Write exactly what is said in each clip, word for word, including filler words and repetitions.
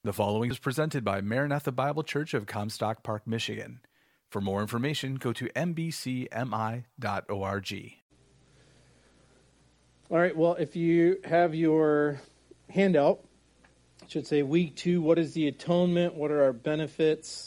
The following is presented by Maranatha Bible Church of Comstock Park, Michigan. For more information, go to m b c m i dot org. All right, well, if you have your handout, it should say week two, what is the atonement? What are our benefits?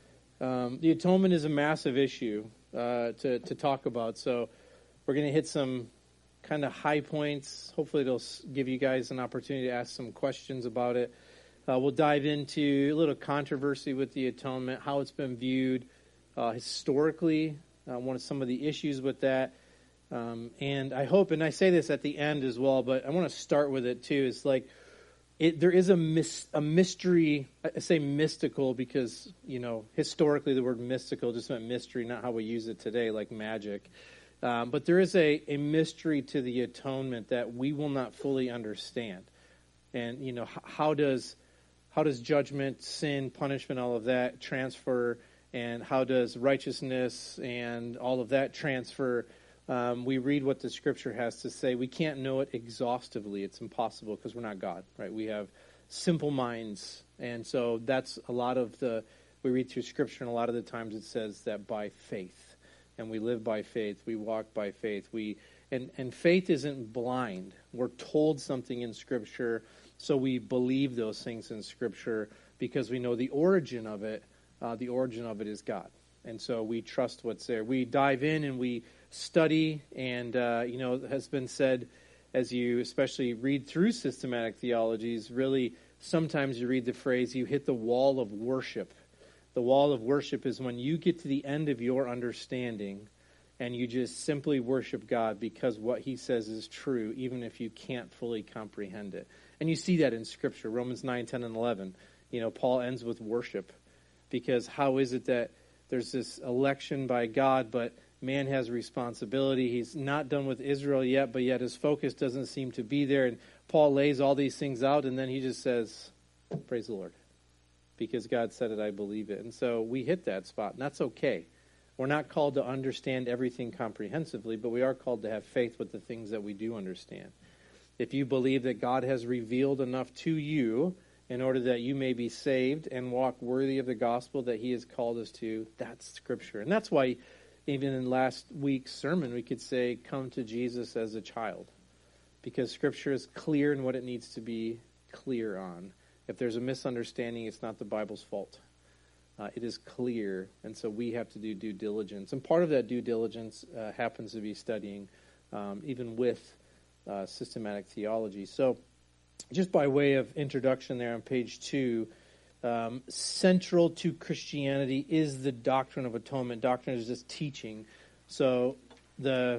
Um, the atonement is a massive issue uh, to, to talk about, so we're going to hit some kind of high points. Hopefully it'll give you guys an opportunity to ask some questions about it. Uh, we'll dive into a little controversy with the atonement, how it's been viewed uh, historically, uh, one of some of the issues with that. Um, and I hope, and I say this at the end as well, but I want to start with it too. It's like it, there is a, mis, a mystery. I say mystical because, you know, historically the word mystical just meant mystery, not how we use it today, like magic. Um, but there is a, a mystery to the atonement that we will not fully understand. And, you know, h- how does... How does judgment, sin, punishment, all of that transfer, and how does righteousness and all of that transfer? Um, we read what the Scripture has to say. We can't know it exhaustively. It's impossible because we're not God, right? We have simple minds, and so that's a lot of the, we read through Scripture, and a lot of the times it says that by faith, and we live by faith, we walk by faith. We and, and faith isn't blind. We're told something in Scripture, so we believe those things in Scripture because we know the origin of it. Uh, the origin of it is God. And so we trust what's there. We dive in and we study. And, uh, you know, it has been said, as you especially read through systematic theologies, really sometimes you read the phrase, you hit the wall of worship. The wall of worship is when you get to the end of your understanding and you just simply worship God because what he says is true, even if you can't fully comprehend it. And you see that in Scripture, Romans nine, ten, and eleven. You know, Paul ends with worship because how is it that there's this election by God, but man has responsibility. He's not done with Israel yet, but yet his focus doesn't seem to be there. And Paul lays all these things out, and then he just says, praise the Lord. Because God said it, I believe it. And so we hit that spot, and that's okay. We're not called to understand everything comprehensively, but we are called to have faith with the things that we do understand. If you believe that God has revealed enough to you in order that you may be saved and walk worthy of the gospel that he has called us to, that's Scripture. And that's why even in last week's sermon we could say, come to Jesus as a child. Because Scripture is clear in what it needs to be clear on. If there's a misunderstanding, it's not the Bible's fault. Uh, it is clear, and so we have to do due diligence. And part of that due diligence uh, happens to be studying um, even with Uh, systematic theology. So just by way of introduction there on page two, um, central to Christianity is the doctrine of atonement. Doctrine is just teaching. So the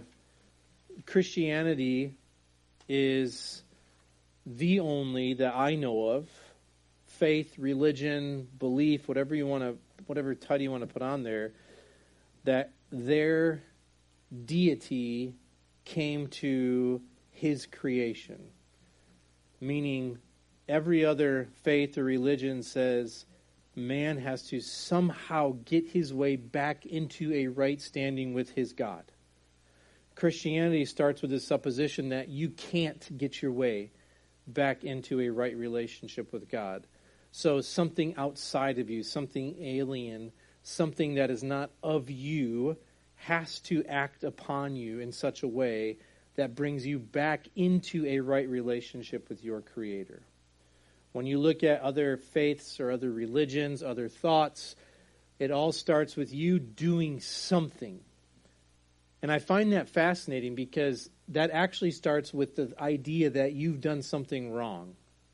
Christianity is the only that I know of, faith, religion, belief, whatever you want to, whatever title you want to put on there, that their deity came to his creation. Meaning every other faith or religion says man has to somehow get his way back into a right standing with his God. Christianity starts with the supposition that you can't get your way back into a right relationship with God. So something outside of you, something alien, something that is not of you has to act upon you in such a way that brings you back into a right relationship with your Creator. When you look at other faiths or other religions, other thoughts, it all starts with you doing something. And I find that fascinating because that actually starts with the idea that you've done something wrong.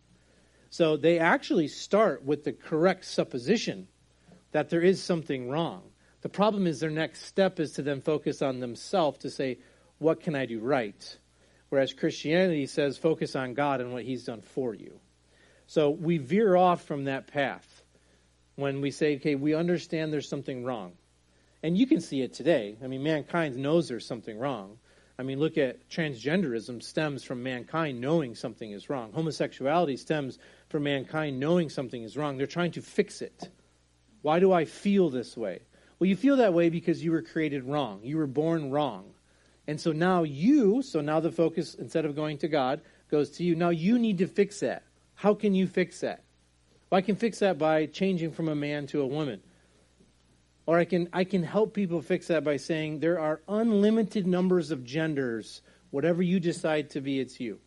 So they actually start with the correct supposition that there is something wrong. The problem is their next step is to then focus on themselves to say, what can I do right? Whereas Christianity says focus on God and what he's done for you. So we veer off from that path when we say, okay, we understand there's something wrong. And you can see it today. I mean, mankind knows there's something wrong. I mean, look at transgenderism stems from mankind knowing something is wrong. Homosexuality stems from mankind knowing something is wrong. They're trying to fix it. Why do I feel this way? Well, you feel that way because you were created wrong. You were born wrong. And so now you, so now the focus, instead of going to God, goes to you. Now you need to fix that. How can you fix that? Well, I can fix that by changing from a man to a woman. Or I can I can help people fix that by saying there are unlimited numbers of genders. Whatever you decide to be, it's you.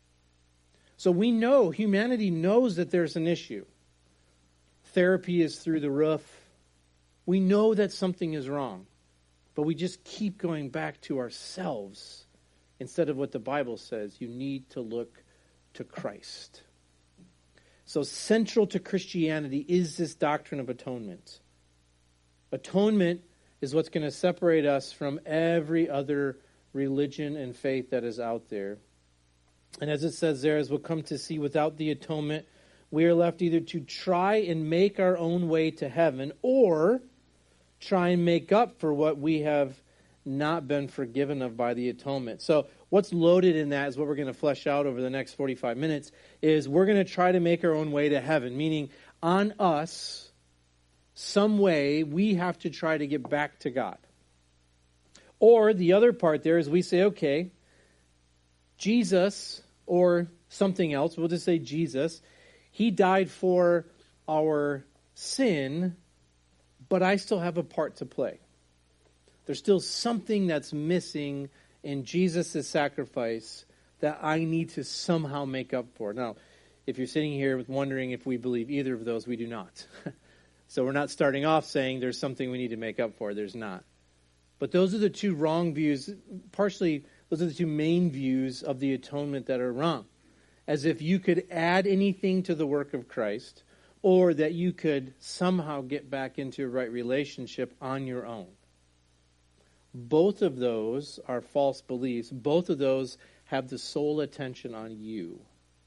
So we know, humanity knows that there's an issue. Therapy is through the roof. We know that something is wrong. But we just keep going back to ourselves instead of what the Bible says. You need to look to Christ. So central to Christianity is this doctrine of atonement. Atonement is what's going to separate us from every other religion and faith that is out there. And as it says there, as we'll come to see, without the atonement, we are left either to try and make our own way to heaven or try and make up for what we have not been forgiven of by the atonement. So what's loaded in that is what we're going to flesh out over the next forty-five minutes, is we're going to try to make our own way to heaven, meaning on us, some way, we have to try to get back to God. Or the other part there is we say, okay, Jesus or something else, we'll just say Jesus, he died for our sin, but I still have a part to play. There's still something that's missing in Jesus' sacrifice that I need to somehow make up for. Now, if you're sitting here wondering if we believe either of those, we do not. So we're not starting off saying there's something we need to make up for. There's not. But those are the two wrong views. Partially, those are the two main views of the atonement that are wrong. As if you could add anything to the work of Christ, or that you could somehow get back into a right relationship on your own. Both of those are false beliefs. Both of those have the sole attention on you.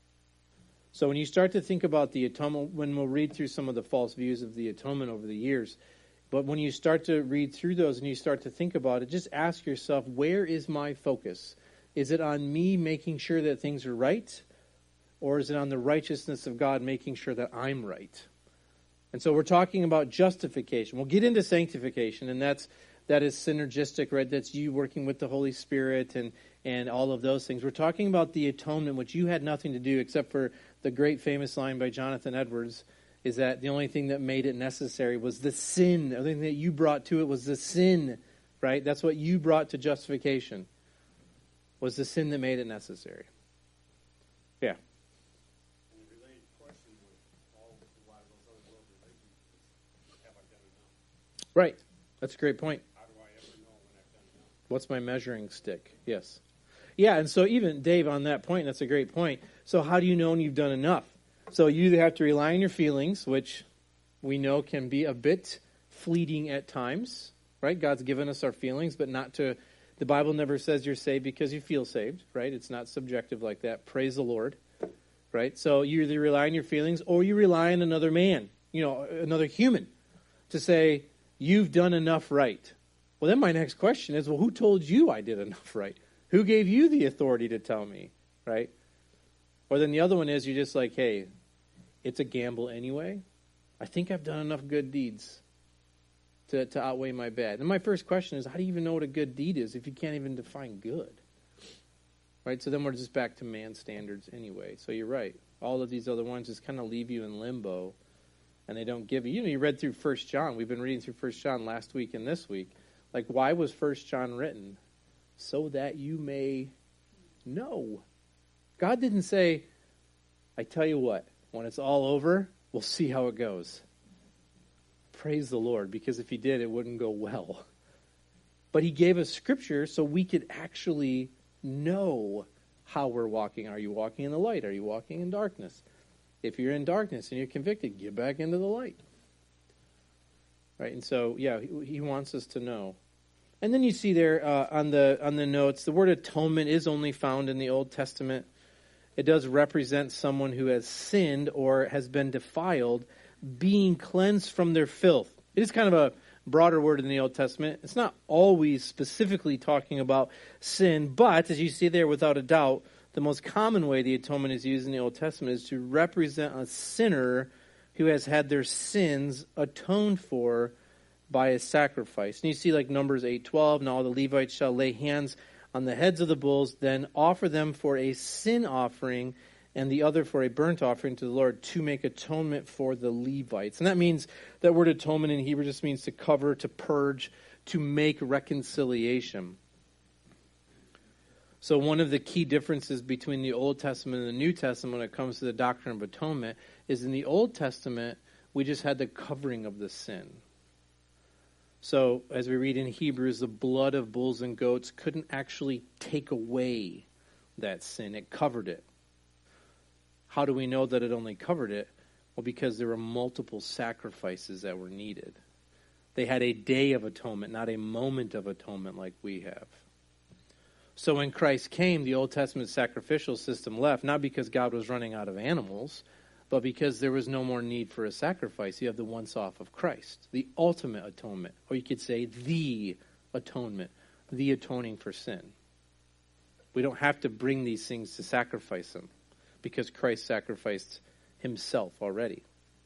So when you start to think about the atonement, when we'll read through some of the false views of the atonement over the years, but when you start to read through those and you start to think about it, just ask yourself, where is my focus? Is it on me making sure that things are right? Or is it on the righteousness of God making sure that I'm right? And so we're talking about justification. We'll get into sanctification, and that's that is synergistic, right? That's you working with the Holy Spirit and, and all of those things. We're talking about the atonement, which you had nothing to do except for the great famous line by Jonathan Edwards, is that the only thing that made it necessary was the sin. The only thing that you brought to it was the sin, right? That's what you brought to justification, was the sin that made it necessary. Yeah. Right. That's a great point. How do I ever know when I've done enough? What's my measuring stick? Yes. Yeah, and so even, Dave, on that point, that's a great point. So how do you know when you've done enough? So you either have to rely on your feelings, which we know can be a bit fleeting at times, right? God's given us our feelings, but not to, the Bible never says you're saved because you feel saved, right? It's not subjective like that. Praise the Lord, right? So you either rely on your feelings or you rely on another man, you know, another human to say, you've done enough right. Well, then my next question is, well, who told you I did enough right? Who gave you the authority to tell me, right? Or then the other one is you're just like, hey, it's a gamble anyway. I think I've done enough good deeds to, to outweigh my bad. And my first question is, how do you even know what a good deed is if you can't even define good? Right? So then we're just back to man standards anyway. So you're right. All of these other ones just kind of leave you in limbo. And they don't give you, you know, you read through First John. We've been reading through First John last week and this week. Like, why was First John written? So that you may know. God didn't say, I tell you what, when it's all over, we'll see how it goes. Praise the Lord, because if he did, it wouldn't go well. But he gave us scripture so we could actually know how we're walking. Are you walking in the light? Are you walking in darkness? If you're in darkness and you're convicted, get back into the light. Right? And so, yeah, he, he wants us to know. And then you see there uh, on the on the notes, the word atonement is only found in the Old Testament. It does represent someone who has sinned or has been defiled, being cleansed from their filth. It is kind of a broader word in the Old Testament. It's not always specifically talking about sin, but as you see there, without a doubt, the most common way the atonement is used in the Old Testament is to represent a sinner who has had their sins atoned for by a sacrifice. And you see like Numbers eight twelve, now all the Levites shall lay hands on the heads of the bulls, then offer them for a sin offering and the other for a burnt offering to the Lord to make atonement for the Levites. And that means, that word atonement in Hebrew just means to cover, to purge, to make reconciliation. So one of the key differences between the Old Testament and the New Testament when it comes to the doctrine of atonement is in the Old Testament, we just had the covering of the sin. So as we read in Hebrews, the blood of bulls and goats couldn't actually take away that sin. It covered it. How do we know that it only covered it? Well, because there were multiple sacrifices that were needed. They had a day of atonement, not a moment of atonement like we have. So when Christ came, the Old Testament sacrificial system left, not because God was running out of animals, but because there was no more need for a sacrifice. You have the once-off of Christ, the ultimate atonement, or you could say the atonement, the atoning for sin. We don't have to bring these things to sacrifice them, because Christ sacrificed himself already.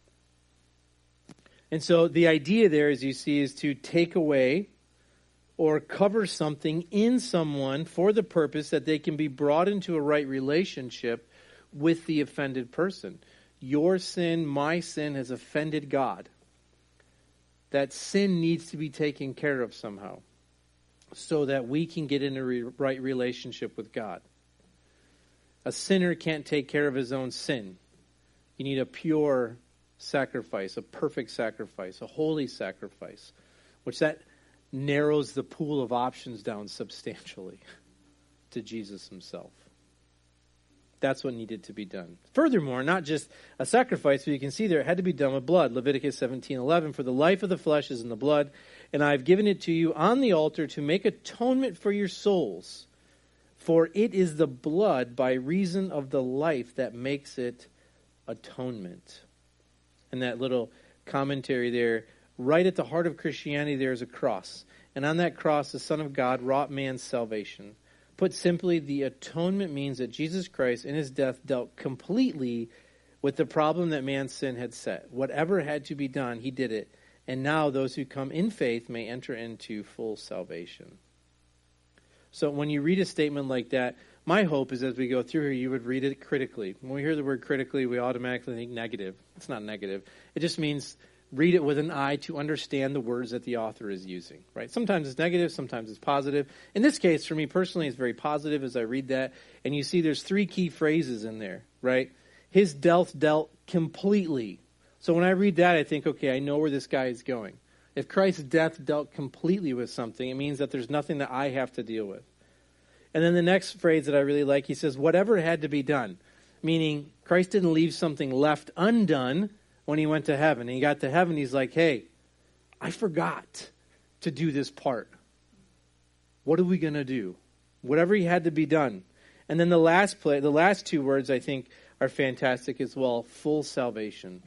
And so the idea there, as you see, is to take away or cover something in someone for the purpose that they can be brought into a right relationship with the offended person. Your sin, my sin, has offended God. That sin needs to be taken care of somehow so that we can get in a re- right relationship with God. A sinner can't take care of his own sin. You need a pure sacrifice, a perfect sacrifice, a holy sacrifice, which that narrows the pool of options down substantially to Jesus himself. That's what needed to be done. Furthermore, not just a sacrifice, but you can see there it had to be done with blood. Leviticus seventeen eleven, for the life of the flesh is in the blood, and I have given it to you on the altar to make atonement for your souls. For it is the blood by reason of the life that makes it atonement. And that little commentary there, right at the heart of Christianity, there is a cross. And on that cross, the Son of God wrought man's salvation. Put simply, the atonement means that Jesus Christ in his death dealt completely with the problem that man's sin had set. Whatever had to be done, he did it. And now those who come in faith may enter into full salvation. So when you read a statement like that, my hope is as we go through here, you would read it critically. When we hear the word critically, we automatically think negative. It's not negative. It just means read it with an eye to understand the words that the author is using, right? Sometimes it's negative, sometimes it's positive. In this case, for me personally, it's very positive as I read that. And you see there's three key phrases in there, right? His death dealt completely. So when I read that, I think, okay, I know where this guy is going. If Christ's death dealt completely with something, it means that there's nothing that I have to deal with. And then the next phrase that I really like, he says, whatever had to be done. Meaning, Christ didn't leave something left undone when he went to heaven. And he got to heaven, he's like, hey, I forgot to do this part. What are we going to do? Whatever he had to be done. And then the last play, the last two words I think are fantastic as well. Full salvation.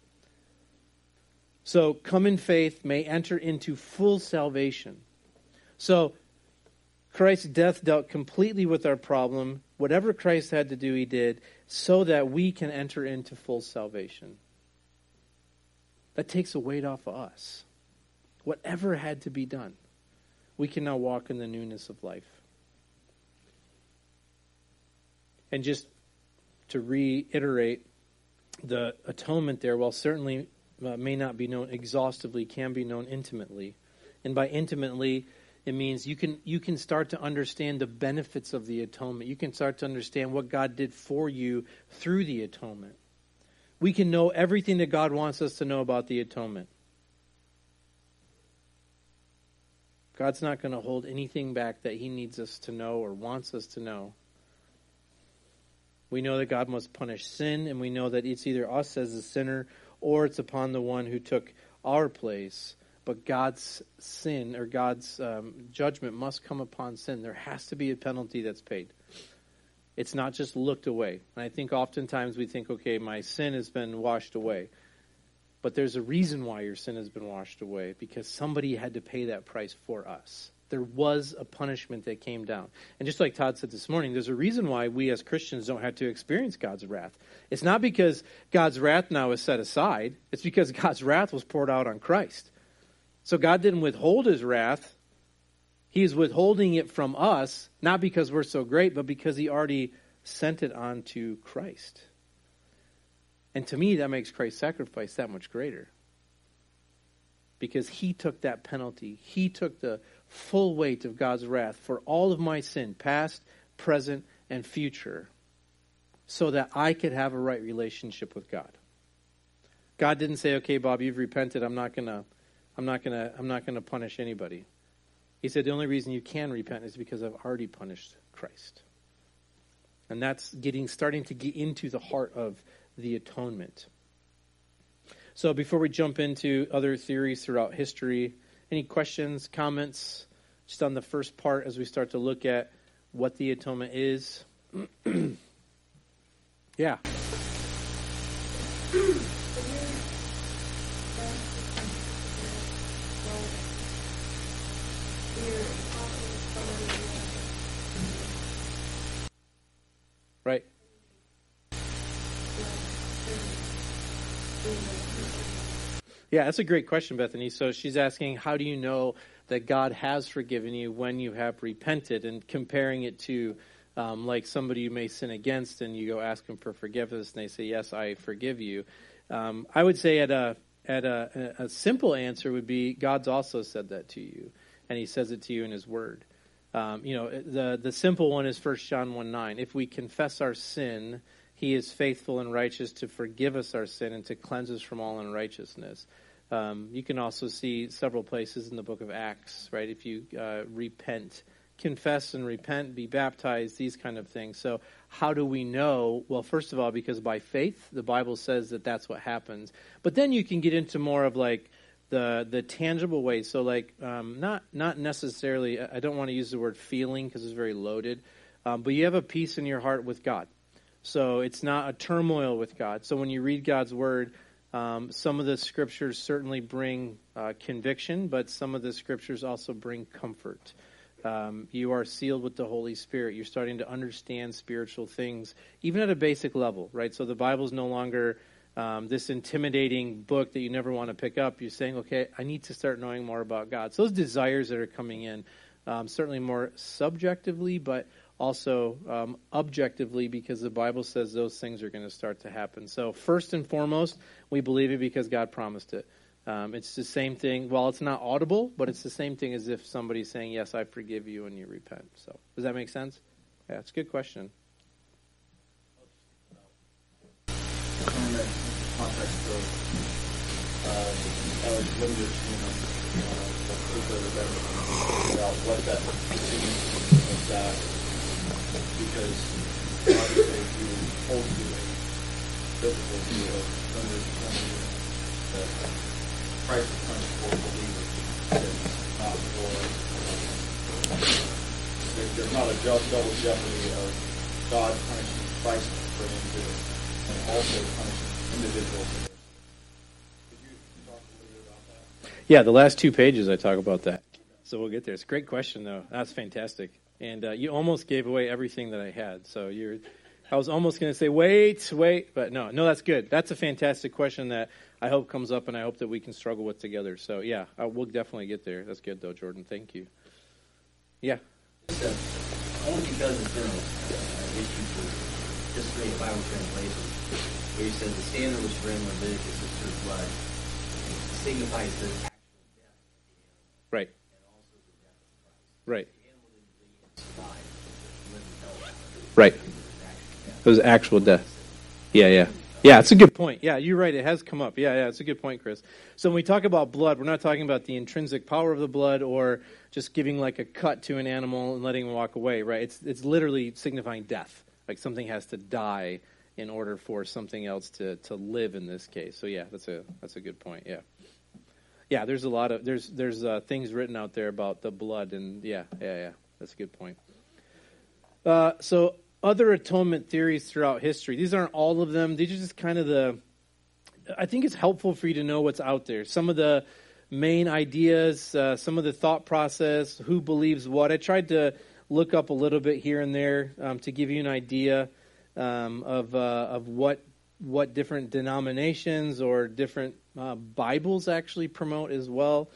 So, come in faith, may enter into full salvation. So, Christ's death dealt completely with our problem. Whatever Christ had to do, he did, so that we can enter into full salvation. That takes a weight off of us. Whatever had to be done, we can now walk in the newness of life. And just to reiterate, the atonement there, while certainly uh, may not be known exhaustively, can be known intimately. And by intimately, it means you can you can start to understand the benefits of the atonement. You can start to understand what God did for you through the atonement. We can know everything that God wants us to know about the atonement. God's not going to hold anything back that he needs us to know or wants us to know. We know that God must punish sin, and we know that it's either us as a sinner or it's upon the one who took our place. But God's sin or God's um, judgment must come upon sin. There has to be a penalty that's paid. It's not just looked away. And I think oftentimes we think, okay, my sin has been washed away. But there's a reason why your sin has been washed away, because somebody had to pay that price for us. There was a punishment that came down. And just like Todd said this morning, there's a reason why we as Christians don't have to experience God's wrath. It's not because God's wrath now is set aside. It's because God's wrath was poured out on Christ. So God didn't withhold his wrath. He is withholding it from us, not because we're so great, but because he already sent it on to Christ. And to me, that makes Christ's sacrifice that much greater. Because he took that penalty. He took the full weight of God's wrath for all of my sin, past, present, and future, so that I could have a right relationship with God. God didn't say, "Okay, Bob, you've repented. I'm not gonna, I'm not gonna, I'm not gonna punish anybody." He said, "The only reason you can repent is because I've already punished Christ." And that's getting, starting to get into the heart of the atonement. So before we jump into other theories throughout history, any questions, comments, just on the first part as we start to look at what the atonement is? Yeah. Right. Yeah, that's a great question, Bethany. So she's asking, how do you know that God has forgiven you when you have repented, and comparing it to um, like somebody you may sin against and you go ask them for forgiveness and they say, "Yes, I forgive you." Um, I would say at a at a, a simple answer would be, God's also said that to you, and he says it to you in his word. Um, you know, the the simple one is First John one nine. If we confess our sin, he is faithful and righteous to forgive us our sin and to cleanse us from all unrighteousness. Um, you can also see several places in the book of Acts, right? If you uh, repent, confess and repent, be baptized, these kind of things. So how do we know? Well, first of all, because by faith, the Bible says that that's what happens. But then you can get into more of like the the tangible ways. So like um, not not necessarily, I don't want to use the word feeling because it's very loaded, um, but you have a peace in your heart with God. So it's not a turmoil with God. So when you read God's word, um, some of the scriptures certainly bring uh, conviction, but some of the scriptures also bring comfort. Um, you are sealed with the Holy Spirit. You're starting to understand spiritual things, even at a basic level, right? So the Bible's no longer um, this intimidating book that you never want to pick up. You're saying, okay, I need to start knowing more about God. So those desires that are coming in, um, certainly more subjectively, but also um, objectively, because the Bible says those things are going to start to happen. So first and foremost, we believe it because God promised it. Um, it's the same thing. Well, it's not audible, but it's the same thing as if somebody's saying, "Yes, I forgive you," and you repent. So does that make sense? Yeah, it's a good question. In the context of uh, eligibility, you know, uh, about what that is that, because obviously if you hold to a biblical view of understanding that Christ is punished for believers, it's not for, there's not a double jeopardy of God punishing Christ for injury and also punishing individuals. Could you talk a little bit about that? Yeah, the last two pages I talk about that. So we'll get there. It's a great question, though. That's fantastic. And uh, you almost gave away everything that I had. So you're, I was almost going to say, wait, wait. But no, no, that's good. That's a fantastic question that I hope comes up, and I hope that we can struggle with together. So, yeah, I, we'll definitely get there. That's good, though, Jordan. Thank you. Yeah. So, only because it's been an issue for just great Bible translation, where he says the standard which ran Leviticus is through blood, and it signifies the actual death of the animal. Right. And also the death of Christ. Right. The animal didn't bleed and survive. It lived and held. Right. It was actual death. Yeah, yeah. Yeah, it's a good point. Yeah, you're right. It has come up. Yeah, yeah, it's a good point, Chris. So when we talk about blood, we're not talking about the intrinsic power of the blood or just giving like a cut to an animal and letting him walk away, right? It's it's literally signifying death. Like something has to die in order for something else to, to live in this case. So yeah, that's a that's a good point. Yeah. Yeah, there's a lot of there's there's uh, things written out there about the blood, and yeah, yeah, yeah. That's a good point. Uh, so other atonement theories throughout history. These aren't all of them. These are just kind of the, I think it's helpful for you to know what's out there. Some of the main ideas, uh, some of the thought process, who believes what. I tried to look up a little bit here and there um, to give you an idea um, of uh, of what what different denominations or different uh, Bibles actually promote as well.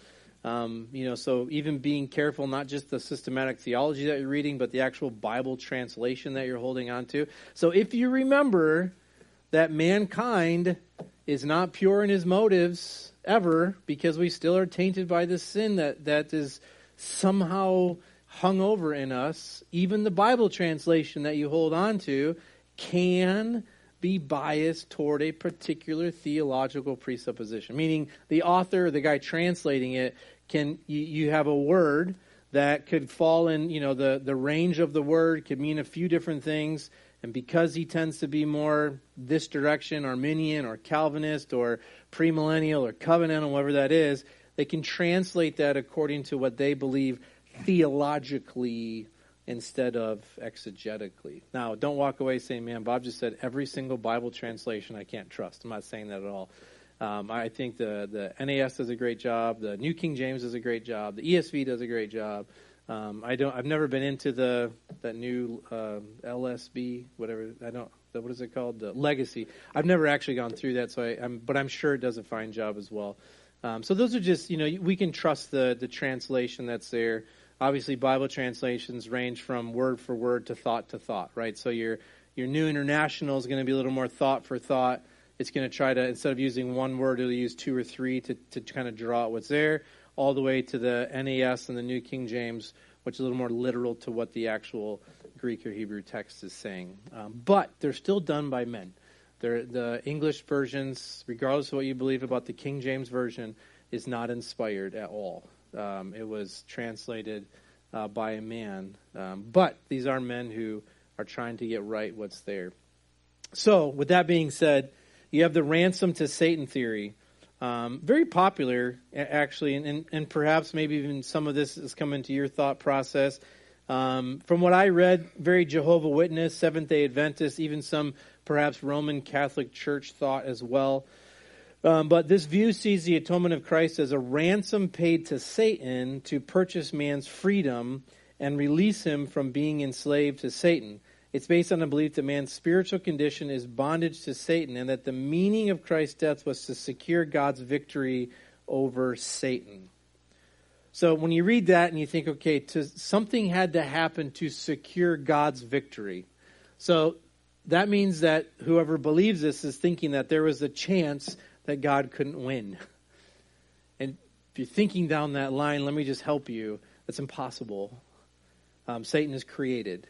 Um, you know, so even being careful, not just the systematic theology that you're reading, but the actual Bible translation that you're holding on to. So if you remember that mankind is not pure in his motives ever, because we still are tainted by this sin that, that is somehow hung over in us, even the Bible translation that you hold on to can be biased toward a particular theological presupposition. Meaning the author, the guy translating it, can you, you have a word that could fall in, you know, the, the range of the word could mean a few different things. And because he tends to be more this direction, Arminian or Calvinist or premillennial or covenantal, whatever that is, they can translate that according to what they believe theologically instead of exegetically. Now, don't walk away saying, man, Bob just said every single Bible translation I can't trust. I'm not saying that at all. Um, I think the, the N A S does a great job. The New King James does a great job. The E S V does a great job. Um, I don't. I've never been into the that new uh, L S B, whatever. I don't. What is it called? The Legacy. I've never actually gone through that, so I, I'm. But I'm sure it does a fine job as well. Um, so those are just, you know, we can trust the the translation that's there. Obviously, Bible translations range from word for word to thought to thought, right? So your your New International is going to be a little more thought for thought. It's going to try to, instead of using one word, it'll use two or three to, to kind of draw out what's there, all the way to the N A S and the New King James, which is a little more literal to what the actual Greek or Hebrew text is saying. Um, but they're still done by men. They're, the English versions, regardless of what you believe about the King James Version, is not inspired at all. Um, it was translated uh, by a man. Um, but these are men who are trying to get right what's there. So, with that being said, you have the ransom to Satan theory. Um, very popular, actually, and, and, and perhaps maybe even some of this has come into your thought process. Um, from what I read, very Jehovah Witness, Seventh-day Adventist, even some perhaps Roman Catholic Church thought as well. Um, but this view sees the atonement of Christ as a ransom paid to Satan to purchase man's freedom and release him from being enslaved to Satan. It's based on the belief that man's spiritual condition is bondage to Satan, and that the meaning of Christ's death was to secure God's victory over Satan. So when you read that and you think, okay, to, something had to happen to secure God's victory. So that means that whoever believes this is thinking that there was a chance that God couldn't win. And if you're thinking down that line, let me just help you. That's impossible. Um, Satan is created.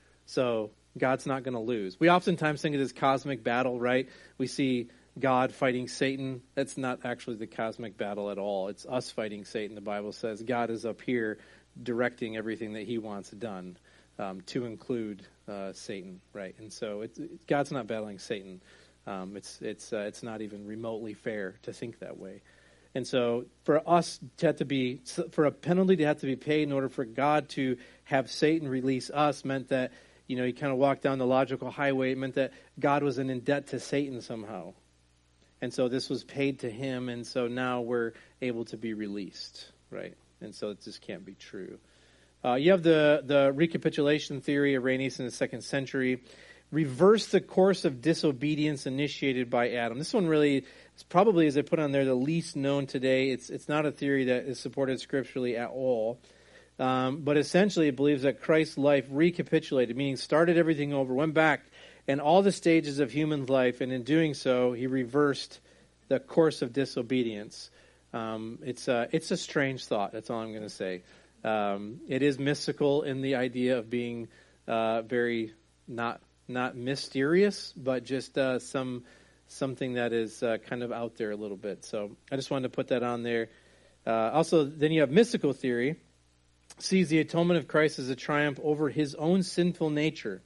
So God's not going to lose. We oftentimes think of this cosmic battle, right? We see God fighting Satan. That's not actually the cosmic battle at all. It's us fighting Satan. The Bible says God is up here directing everything that he wants done, um, to include uh, Satan, right? And so it's, it, God's not battling Satan. Um, it's it's uh, it's not even remotely fair to think that way. And so for us to have to be, for a penalty to have to be paid in order for God to have Satan release us meant that, you know, you kind of walk down the logical highway. It meant that God was in debt to Satan somehow. And so this was paid to him, and so now we're able to be released, right? And so it just can't be true. Uh, you have the, the recapitulation theory, Irenaeus in the second century. Reverse the course of disobedience initiated by Adam. This one really is probably, as I put on there, the least known today. It's it's not a theory that is supported scripturally at all. Um, but essentially it believes that Christ's life recapitulated, meaning started everything over, went back in all the stages of human life, and in doing so, he reversed the course of disobedience. Um, it's, a, it's a strange thought, that's all I'm going to say. Um, it is mystical in the idea of being uh, very not not mysterious, but just uh, some something that is uh, kind of out there a little bit. So I just wanted to put that on there. Uh, also, then you have mystical theory, sees the atonement of Christ as a triumph over his own sinful nature.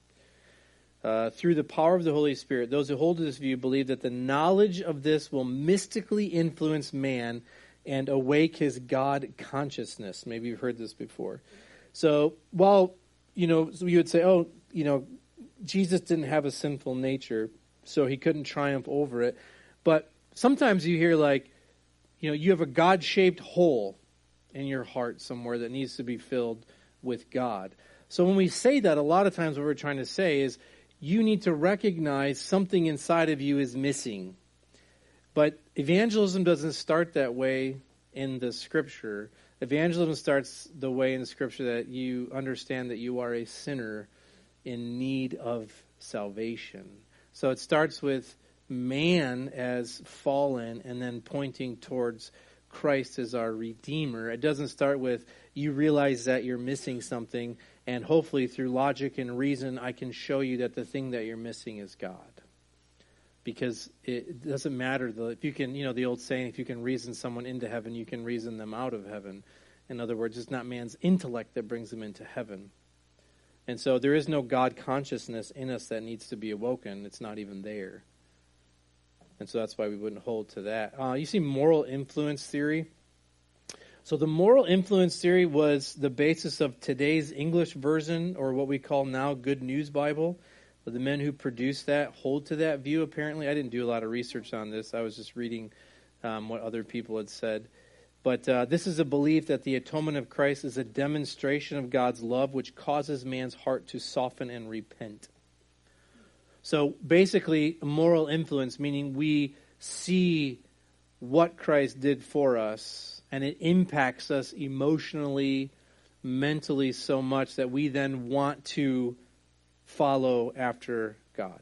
Uh, through the power of the Holy Spirit, those who hold to this view believe that the knowledge of this will mystically influence man and awake his God consciousness. Maybe you've heard this before. So while, you know, so you would say, oh, you know, Jesus didn't have a sinful nature, so he couldn't triumph over it. But sometimes you hear like, you know, you have a God-shaped hole in your heart somewhere that needs to be filled with God. So when we say that, a lot of times what we're trying to say is you need to recognize something inside of you is missing. But evangelism doesn't start that way in the Scripture. Evangelism starts the way in the Scripture that you understand that you are a sinner in need of salvation. So it starts with man as fallen and then pointing towards Christ as our Redeemer. It doesn't start with you realize that you're missing something, and hopefully through logic and reason I can show you that the thing that you're missing is God. Because it doesn't matter. The, if you can, you know, the old saying, if you can reason someone into heaven, you can reason them out of heaven. In other words, it's not man's intellect that brings them into heaven. And so there is no God consciousness in us that needs to be awoken. It's not even there. And so that's why we wouldn't hold to that. Uh, you see moral influence theory. So the moral influence theory was the basis of today's English version, or what we call now Good News Bible. The men who produced that hold to that view, apparently. I didn't do a lot of research on this. I was just reading um, what other people had said. But uh, this is a belief that the atonement of Christ is a demonstration of God's love, which causes man's heart to soften and repent. So basically, moral influence, meaning we see what Christ did for us, and it impacts us emotionally, mentally so much that we then want to follow after God.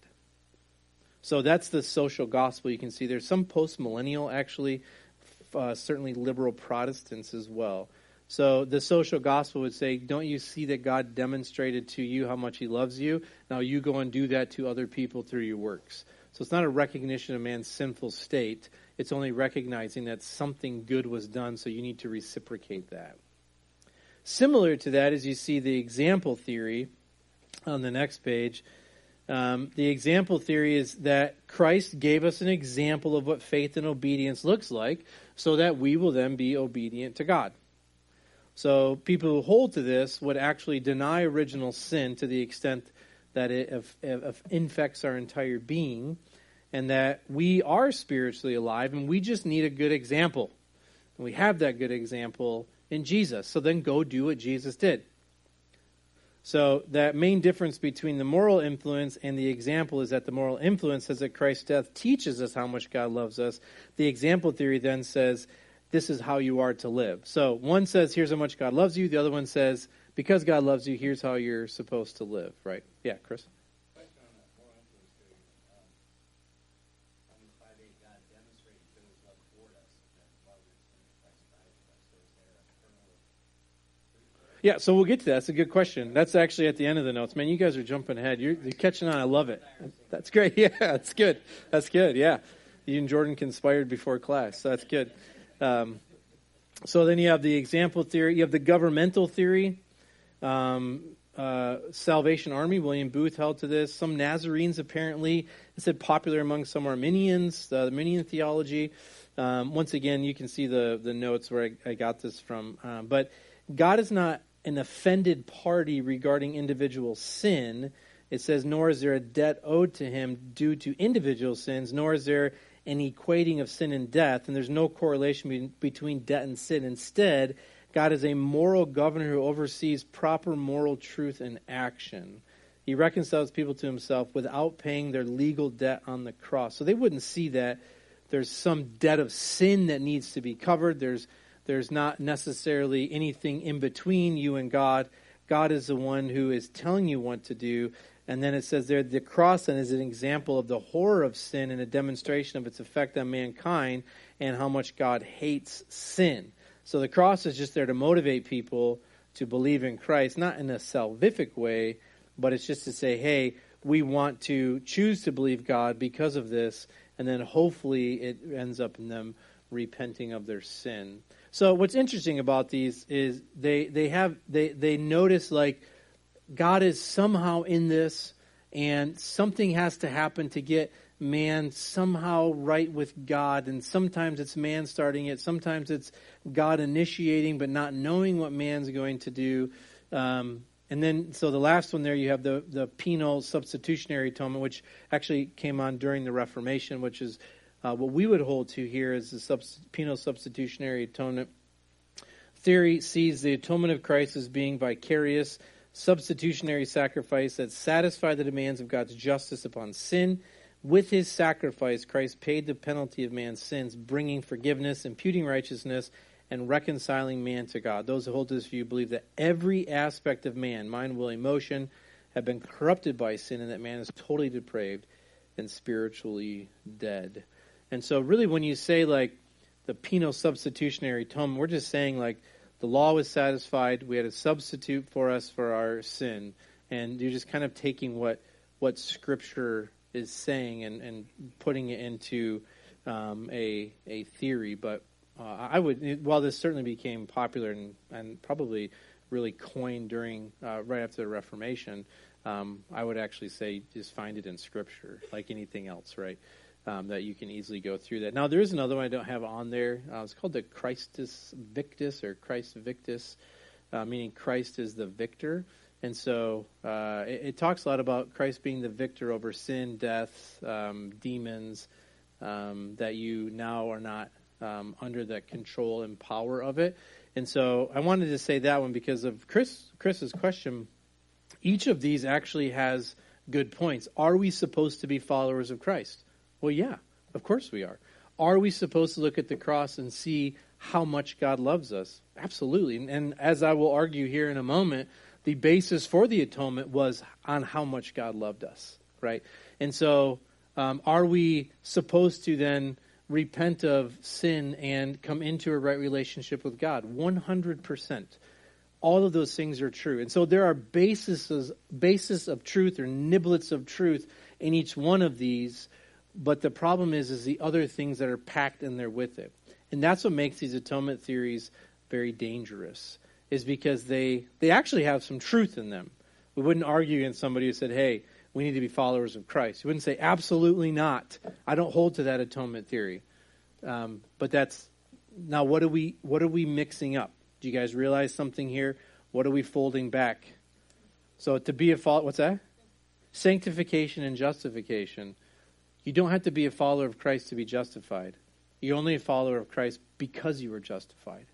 So that's the social gospel. You can see there's some post-millennial, actually, uh, certainly liberal Protestants as well. So the social gospel would say, don't you see that God demonstrated to you how much he loves you? Now you go and do that to other people through your works. So it's not a recognition of man's sinful state. It's only recognizing that something good was done, so you need to reciprocate that. Similar to that is you see the example theory on the next page. Um, the example theory is that Christ gave us an example of what faith and obedience looks like so that we will then be obedient to God. So people who hold to this would actually deny original sin to the extent that it if, if infects our entire being, and that we are spiritually alive and we just need a good example. And we have that good example in Jesus. So then go do what Jesus did. So that main difference between the moral influence and the example is that the moral influence says that Christ's death teaches us how much God loves us. The example theory then says, this is how you are to live. So one says, here's how much God loves you. The other one says, because God loves you, here's how you're supposed to live. Right? Yeah, Chris? Yeah, so we'll get to that. That's a good question. That's actually at the end of the notes. Man, you guys are jumping ahead. You're, you're catching on. I love it. That's great. Yeah, that's good. That's good. Yeah. You and Jordan conspired before class. So that's good. Um, so then you have the example theory. You have the governmental theory. Um, uh, Salvation Army, William Booth held to this. Some Nazarenes apparently. It said popular among some Arminians, the Arminian theology. Um, once again, you can see the, the notes where I, I got this from. Um, but God is not an offended party regarding individual sin. It says, nor is there a debt owed to him due to individual sins, nor is there an equating of sin and death, and there's no correlation be- between debt and sin. Instead, God is a moral governor who oversees proper moral truth and action. He reconciles people to himself without paying their legal debt on the cross. So they wouldn't see that there's some debt of sin that needs to be covered. There's There's not necessarily anything in between you and God. God is the one who is telling you what to do. And then it says there, the cross then is an example of the horror of sin and a demonstration of its effect on mankind and how much God hates sin. So the cross is just there to motivate people to believe in Christ, not in a salvific way, but it's just to say, hey, we want to choose to believe God because of this, and then hopefully it ends up in them repenting of their sin. So what's interesting about these is they they have they they notice like God is somehow in this, and something has to happen to get man somehow right with God. And sometimes it's man starting it, sometimes it's God initiating but not knowing what man's going to do. Um, and then so the last one there, you have the the penal substitutionary atonement, which actually came on during the Reformation, which is Uh, what we would hold to here is the subst- penal substitutionary atonement. Theory sees the atonement of Christ as being vicarious, substitutionary sacrifice that satisfied the demands of God's justice upon sin. With his sacrifice, Christ paid the penalty of man's sins, bringing forgiveness, imputing righteousness, and reconciling man to God. Those who hold to this view believe that every aspect of man, mind, will, emotion, have been corrupted by sin, and that man is totally depraved and spiritually dead. And so really when you say like the penal substitutionary atonement, we're just saying like the law was satisfied, we had a substitute for us for our sin, and you're just kind of taking what what Scripture is saying and, and putting it into um, a a theory. But uh, I would, while this certainly became popular and, and probably really coined during uh, right after the Reformation, um, I would actually say just find it in Scripture, like anything else, right? Um, that you can easily go through that. Now, there is another one I don't have on there. Uh, it's called the Christus Victus, or Christ Victus, uh, meaning Christ is the victor. And so uh, it, it talks a lot about Christ being the victor over sin, death, um, demons, um, that you now are not um, under the control and power of it. And so I wanted to say that one because of Chris Chris's question. Each of these actually has good points. Are we supposed to be followers of Christ? Well, yeah, of course we are. Are we supposed to look at the cross and see how much God loves us? Absolutely. And, and as I will argue here in a moment, the basis for the atonement was on how much God loved us, right? And so um, are we supposed to then repent of sin and come into a right relationship with God? one hundred percent. All of those things are true. And so there are bases, basis of truth or niblets of truth in each one of these. But the problem is, is the other things that are packed in there with it. And that's what makes these atonement theories very dangerous, is because they, they actually have some truth in them. We wouldn't argue against somebody who said, hey, we need to be followers of Christ. We wouldn't say, absolutely not. I don't hold to that atonement theory. Um, but that's, now what are we, what are we mixing up? Do you guys realize something here? What are we folding back? So to be a follower, what's that? Sanctification and justification. You don't have to be a follower of Christ to be justified. You're only a follower of Christ because you were justified.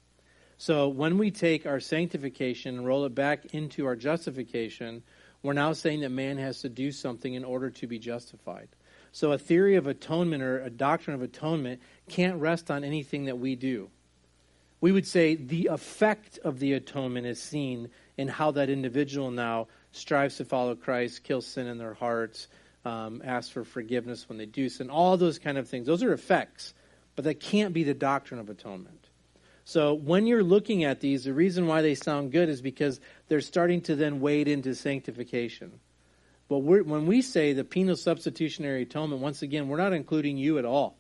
So when we take our sanctification and roll it back into our justification, we're now saying that man has to do something in order to be justified. So a theory of atonement or a doctrine of atonement can't rest on anything that we do. We would say the effect of the atonement is seen in how that individual now strives to follow Christ, kills sin in their hearts, Um, ask for forgiveness when they do sin, all those kind of things. Those are effects, but that can't be the doctrine of atonement. So when you're looking at these, the reason why they sound good is because they're starting to then wade into sanctification. But we're, when we say the penal substitutionary atonement, once again, we're not including you at all.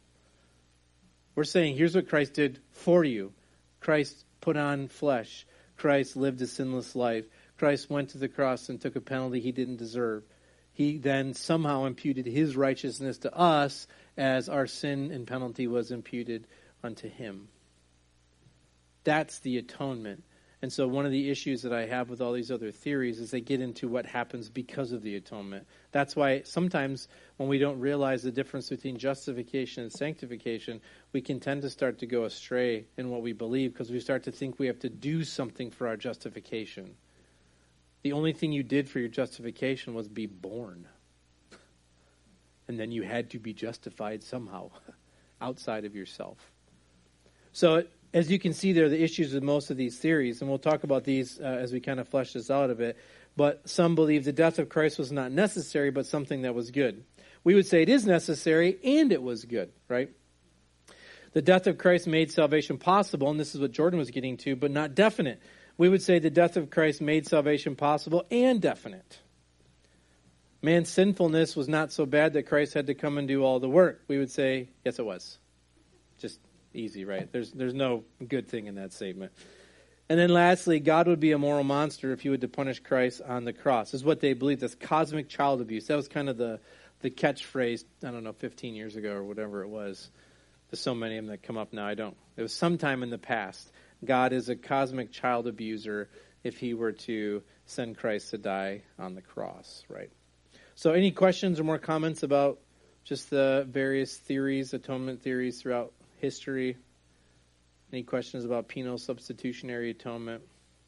We're saying, here's what Christ did for you. Christ put on flesh. Christ lived a sinless life. Christ went to the cross and took a penalty he didn't deserve. He then somehow imputed his righteousness to us as our sin and penalty was imputed unto him. That's the atonement. And so one of the issues that I have with all these other theories is they get into what happens because of the atonement. That's why sometimes when we don't realize the difference between justification and sanctification, we can tend to start to go astray in what we believe because we start to think we have to do something for our justification. The only thing you did for your justification was be born. And then you had to be justified somehow outside of yourself. So as you can see there, the issues with most of these theories, and we'll talk about these uh, as we kind of flesh this out a bit, but some believe the death of Christ was not necessary, but something that was good. We would say it is necessary and it was good, right? The death of Christ made salvation possible, and this is what Jordan was getting to, but not definite. We would say the death of Christ made salvation possible and definite. Man's sinfulness was not so bad that Christ had to come and do all the work. We would say, yes, it was. Just easy, right? There's there's no good thing in that statement. And then lastly, God would be a moral monster if he were to punish Christ on the cross. This is what they believed, this cosmic child abuse. That was kind of the, the catchphrase, I don't know, fifteen years ago or whatever it was. There's so many of them that come up now, I don't. It was sometime in the past. God is a cosmic child abuser if he were to send Christ to die on the cross, right? So any questions or more comments about just the various theories, atonement theories throughout history? Any questions about penal substitutionary atonement?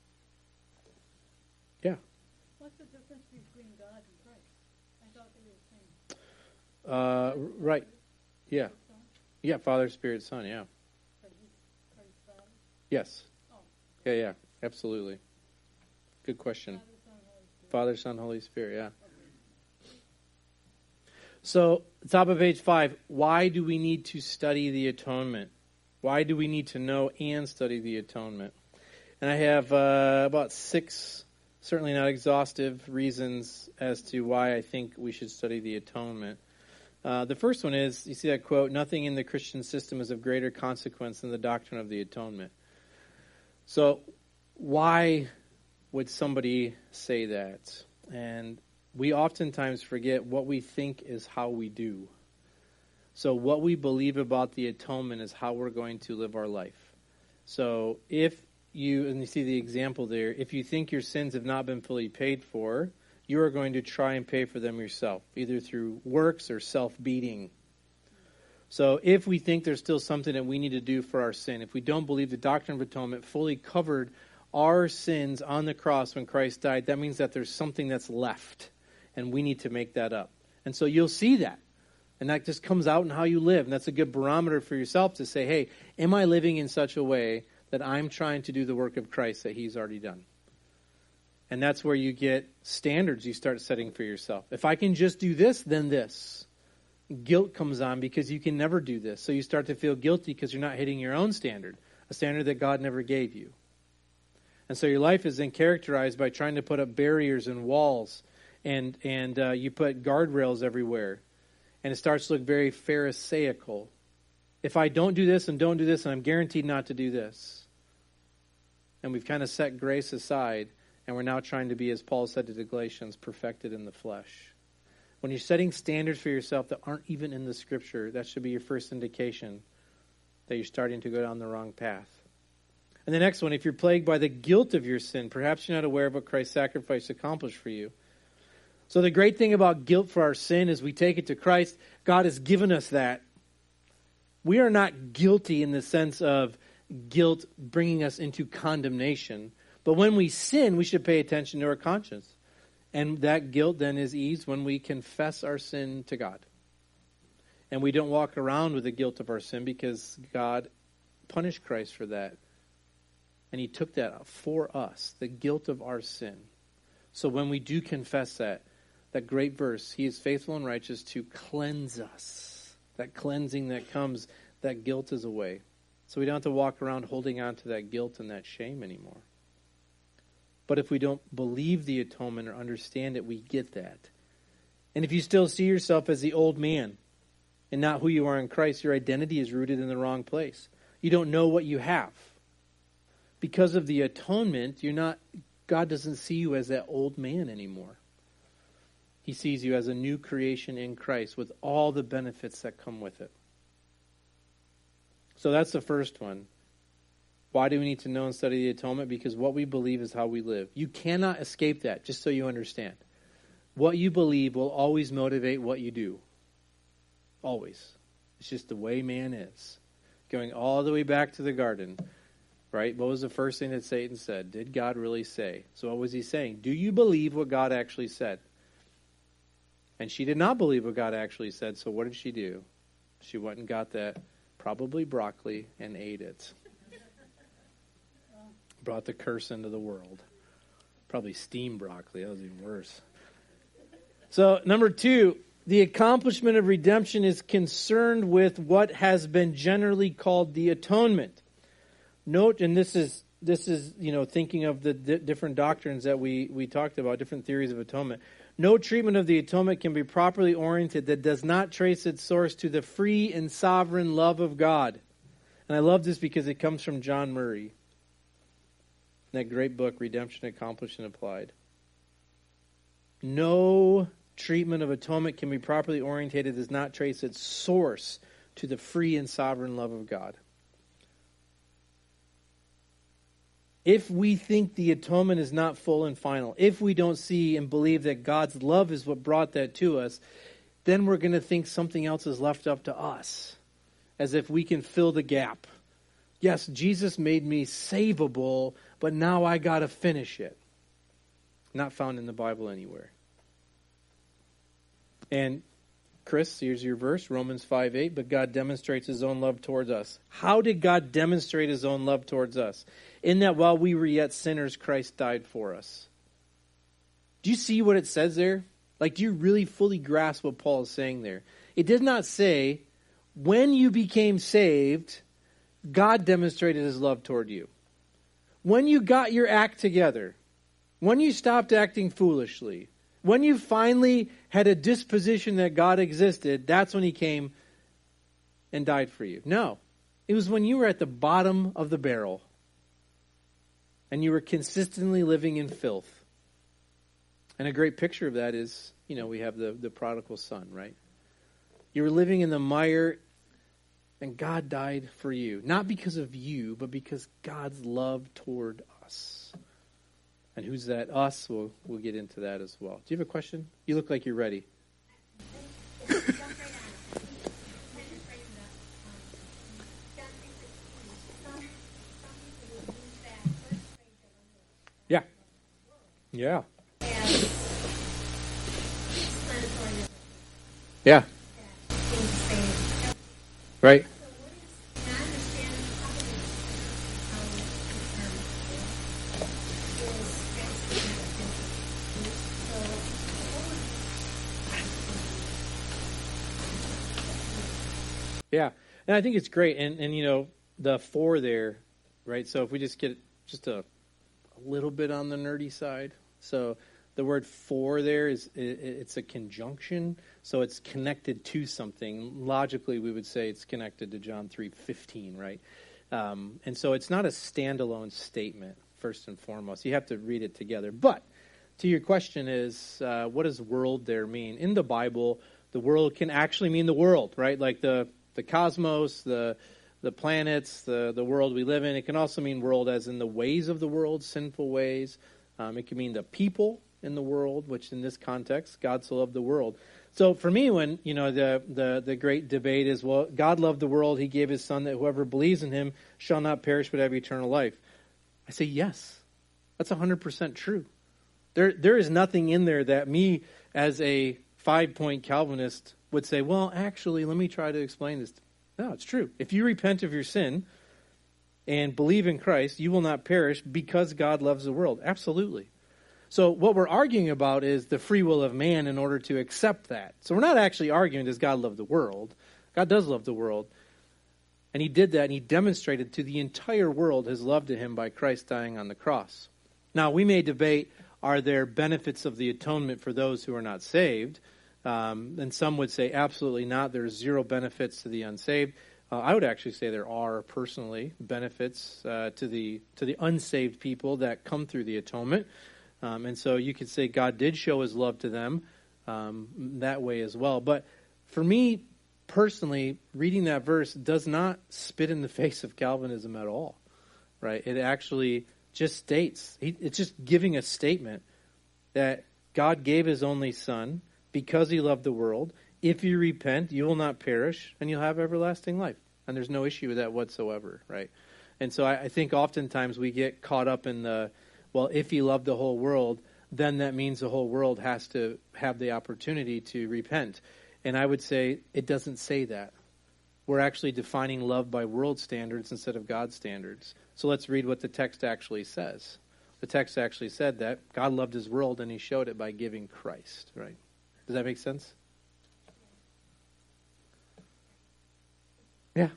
Yeah. What's the difference between God and Christ? I thought they were the same. Uh, right. Yeah. Yeah, Father, Spirit, Son, yeah. But he's Christ's Father? Yes. Yeah, yeah, absolutely. Good question. Father, Son, Holy Spirit, yeah. So, top of page five, why do we need to study the atonement? Why do we need to know and study the atonement? And I have uh, about six, certainly not exhaustive, reasons as to why I think we should study the atonement. Uh, the first one is, you see that quote, nothing in the Christian system is of greater consequence than the doctrine of the atonement. So, why would somebody say that? And we oftentimes forget what we think is how we do. So what we believe about the atonement is how we're going to live our life. So if you, and you see the example there, if you think your sins have not been fully paid for, you are going to try and pay for them yourself, either through works or self-beating. So if we think there's still something that we need to do for our sin, if we don't believe the doctrine of atonement fully covered our sins on the cross when Christ died, that means that there's something that's left, and we need to make that up. And so you'll see that. And that just comes out in how you live. And that's a good barometer for yourself to say, hey, am I living in such a way that I'm trying to do the work of Christ that he's already done? And that's where you get standards you start setting for yourself. If I can just do this, then this. Guilt comes on because you can never do this. So you start to feel guilty because you're not hitting your own standard, a standard that God never gave you. And so your life is then characterized by trying to put up barriers and walls, and and uh, you put guardrails everywhere, and it starts to look very Pharisaical. If I don't do this and don't do this, and I'm guaranteed not to do this. And we've kind of set grace aside, and we're now trying to be, as Paul said to the Galatians, perfected in the flesh. When you're setting standards for yourself that aren't even in the Scripture, that should be your first indication that you're starting to go down the wrong path. And the next one, if you're plagued by the guilt of your sin, perhaps you're not aware of what Christ's sacrifice accomplished for you. So the great thing about guilt for our sin is we take it to Christ. God has given us that. We are not guilty in the sense of guilt bringing us into condemnation. But when we sin, we should pay attention to our conscience. And that guilt then is eased when we confess our sin to God. And we don't walk around with the guilt of our sin because God punished Christ for that. And he took that for us, the guilt of our sin. So when we do confess that, that great verse, he is faithful and righteous to cleanse us. That cleansing that comes, that guilt is away. So we don't have to walk around holding on to that guilt and that shame anymore. But if we don't believe the atonement or understand it, we get that. And if you still see yourself as the old man and not who you are in Christ, your identity is rooted in the wrong place. You don't know what you have. Because of the atonement, you're not, God doesn't see you as that old man anymore. He sees you as a new creation in Christ with all the benefits that come with it. So that's the first one. Why do we need to know and study the atonement? Because what we believe is how we live. You cannot escape that, just so you understand. What you believe will always motivate what you do. Always. It's just the way man is. Going all the way back to the garden. Right? What was the first thing that Satan said? Did God really say? So what was he saying? Do you believe what God actually said? And she did not believe what God actually said, so what did she do? She went and got that, probably broccoli, and ate it. Brought the curse into the world. Probably steamed broccoli. That was even worse. So, number two, the accomplishment of redemption is concerned with what has been generally called the atonement. Note, and this is this is you know thinking of the di- different doctrines that we we talked about, different theories of atonement. No treatment of the atonement can be properly oriented that does not trace its source to the free and sovereign love of God. And I love this because it comes from John Murray. That great book, Redemption Accomplished and Applied. No treatment of atonement can be properly orientated that does not trace its source to the free and sovereign love of God. If we think the atonement is not full and final, if we don't see and believe that God's love is what brought that to us, then we're going to think something else is left up to us, as if we can fill the gap. Yes, Jesus made me savable, but now I got to finish it. Not found in the Bible anywhere. And Chris, here's your verse, Romans five eight, but God demonstrates his own love towards us. How did God demonstrate his own love towards us? In that while we were yet sinners, Christ died for us. Do you see what it says there? Like, do you really fully grasp what Paul is saying there? It did not say, when you became saved, God demonstrated his love toward you. When you got your act together, when you stopped acting foolishly, when you finally had a disposition that God existed, that's when he came and died for you. No. It was when you were at the bottom of the barrel and you were consistently living in filth. And a great picture of that is, you know, we have the, the prodigal son, right? You were living in the mire and God died for you. Not because of you, but because God's love toward us. And who's that us? We'll, we'll get into that as well. Do you have a question? You look like you're ready. Yeah. Yeah. Yeah. Right. Yeah, and I think it's great, and and you know the for there, right? So if we just get just a, a little bit on the nerdy side, so the word for there is it, it's a conjunction, so it's connected to something. Logically, we would say it's connected to John three fifteen, right? Um, and so it's not a standalone statement. First and foremost, you have to read it together. But to your question is, uh, what does world there mean? In the Bible, the world can actually mean the world, right? Like the the cosmos, the the planets, the, the world we live in. It can also mean world as in the ways of the world, sinful ways. Um, it can mean the people in the world, which in this context, God so loved the world. So for me, when, you know, the, the, the great debate is, well, God loved the world. He gave his son that whoever believes in him shall not perish but have eternal life. I say, yes, that's one hundred percent true. There, there is nothing in there that me as a five-point Calvinist would say, well, actually, let me try to explain this. No, it's true. If you repent of your sin and believe in Christ, you will not perish because God loves the world. Absolutely. So what we're arguing about is the free will of man in order to accept that. So we're not actually arguing, does God love the world? God does love the world. And he did that, and he demonstrated to the entire world his love to him by Christ dying on the cross. Now, we may debate, are there benefits of the atonement for those who are not saved? Um, and some would say absolutely not. There's zero benefits to the unsaved. Uh, I would actually say there are personally benefits uh, to the to the unsaved people that come through the atonement. Um, and so you could say God did show his love to them um, that way as well. But for me personally, reading that verse does not spit in the face of Calvinism at all, right? It actually just states, it's just giving a statement that God gave his only son because he loved the world. If you repent, you will not perish, and you'll have everlasting life. And there's no issue with that whatsoever, right? And so I, I think oftentimes we get caught up in the, well, if he loved the whole world, then that means the whole world has to have the opportunity to repent. And I would say it doesn't say that. We're actually defining love by world standards instead of God's standards. So let's read what the text actually says. The text actually said that God loved his world, and he showed it by giving Christ, right? Does that make sense? Yeah.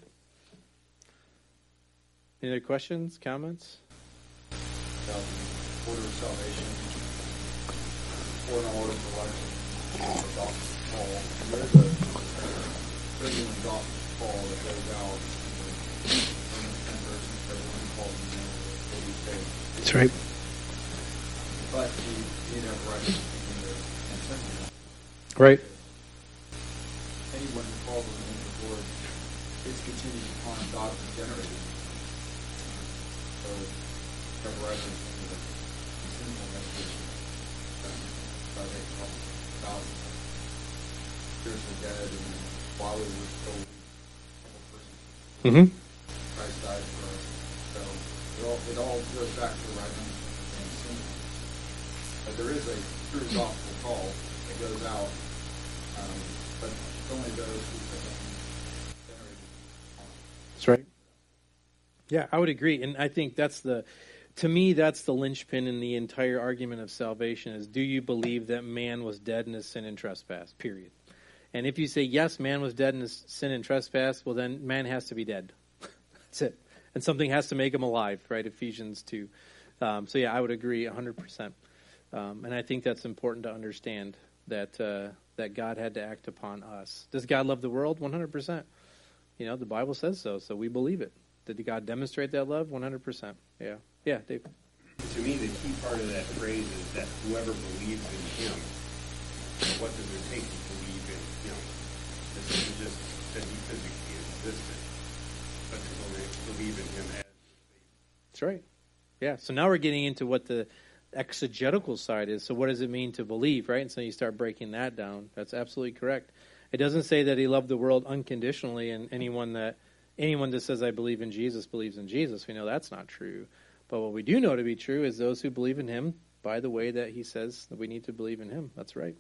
Any other questions, comments? About the order of salvation, or an order for life, the gospel Paul. There's a genuine gospel Paul that goes out in ten verses for everyone calls him in the eighty days. That's right. But he, he never writes anything there in second. Right. Anyone who calls on the name of the Lord is contingent upon God regenerated. So never writes anything that the sinful message by the about spiritually dead and while we were still a person. Mm-hmm. Christ died for us. So it all, it all goes back to the right understanding of sin. But there is a true gospel call that goes out uh, Um, but it's only those who have been generated on. That's right. Yeah, I would agree. And I think that's the, to me, that's the linchpin in the entire argument of salvation is, do you believe that man was dead in his sin and trespass, period? And if you say, yes, man was dead in his sin and trespass, well, then man has to be dead. That's it. And something has to make him alive, right? Ephesians two. Um, so, yeah, I would agree one hundred percent. Um, and I think that's important to understand, that uh, that God had to act upon us. Does God love the world? one hundred percent. You know, the Bible says so, so we believe it. Did God demonstrate that love? one hundred percent. Yeah. Yeah, Dave. To me, the key part of that phrase is that whoever believes in him, what does it take to believe in him? This isn't just that he physically existed, but to believe, believe in him as That's right. Yeah, so now we're getting into what the exegetical side is. So what does it mean to believe, right? And so you start breaking that down. That's absolutely correct. It doesn't say that he loved the world unconditionally, and anyone that anyone that says I believe in Jesus believes in Jesus. We know that's not true. But what we do know to be true is those who believe in him by the way that he says that we need to believe in him. That's right.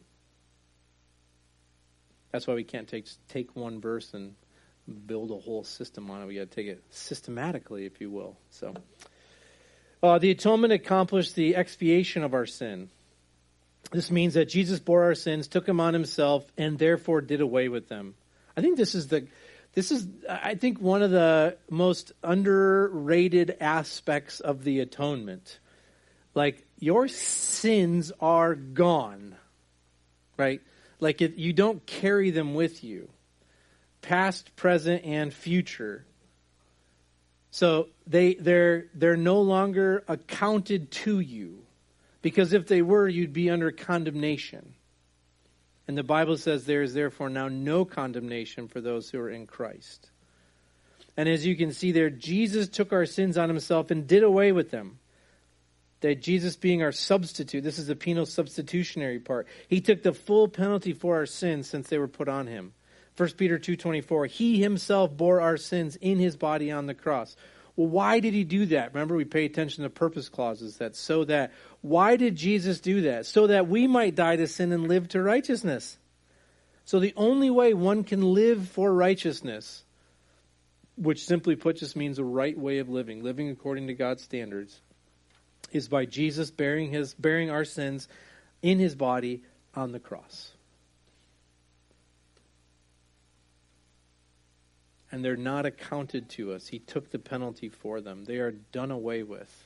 That's why we can't take take one verse and build a whole system on it. We got to take it systematically, if you will. So, uh, the atonement accomplished the expiation of our sin. This means that Jesus bore our sins, took them on himself, and therefore did away with them. I think this is the This is, I think, one of the most underrated aspects of the atonement. Like, your sins are gone, right? Like, it, you don't carry them with you, past, present, and future. So they they're they're no longer accounted to you, because if they were, you'd be under condemnation. And the Bible says there is therefore now no condemnation for those who are in Christ. And as you can see there, Jesus took our sins on himself and did away with them. That Jesus being our substitute, this is the penal substitutionary part. He took the full penalty for our sins since they were put on him. First Peter two twenty-four, he himself bore our sins in his body on the cross. Well, why did he do that? Remember, we pay attention to purpose clauses. That so that, why did Jesus do that? So that we might die to sin and live to righteousness. So the only way one can live for righteousness, which simply put just means a right way of living, living according to God's standards, is by Jesus bearing his bearing our sins in his body on the cross. And they're not accounted to us. He took the penalty for them. They are done away with.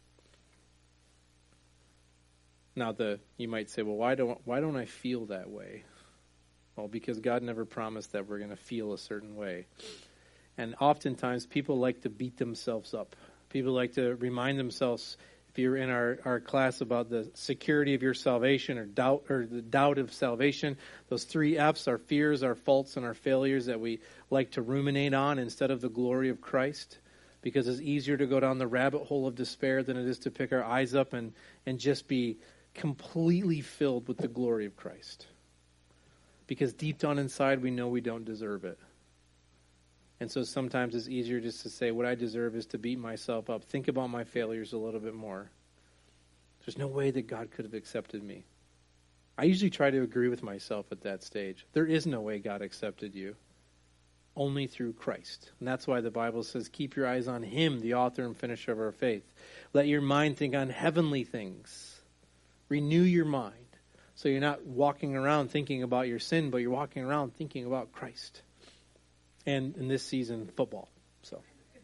Now, the you might say, well, why don't why don't I feel that way? Well, because God never promised that we're going to feel a certain way. And oftentimes, people like to beat themselves up. People like to remind themselves, if you're in our, our class about the security of your salvation or doubt or the doubt of salvation, those three F's, our fears, our faults, and our failures that we like to ruminate on instead of the glory of Christ, because it's easier to go down the rabbit hole of despair than it is to pick our eyes up and, and just be completely filled with the glory of Christ. Because deep down inside, we know we don't deserve it. And so sometimes it's easier just to say, what I deserve is to beat myself up. Think about my failures a little bit more. There's no way that God could have accepted me. I usually try to agree with myself at that stage. There is no way God accepted you. Only through Christ. And that's why the Bible says, keep your eyes on him, the author and finisher of our faith. Let your mind think on heavenly things. Renew your mind. So you're not walking around thinking about your sin, but you're walking around thinking about Christ. And in this season, football. So,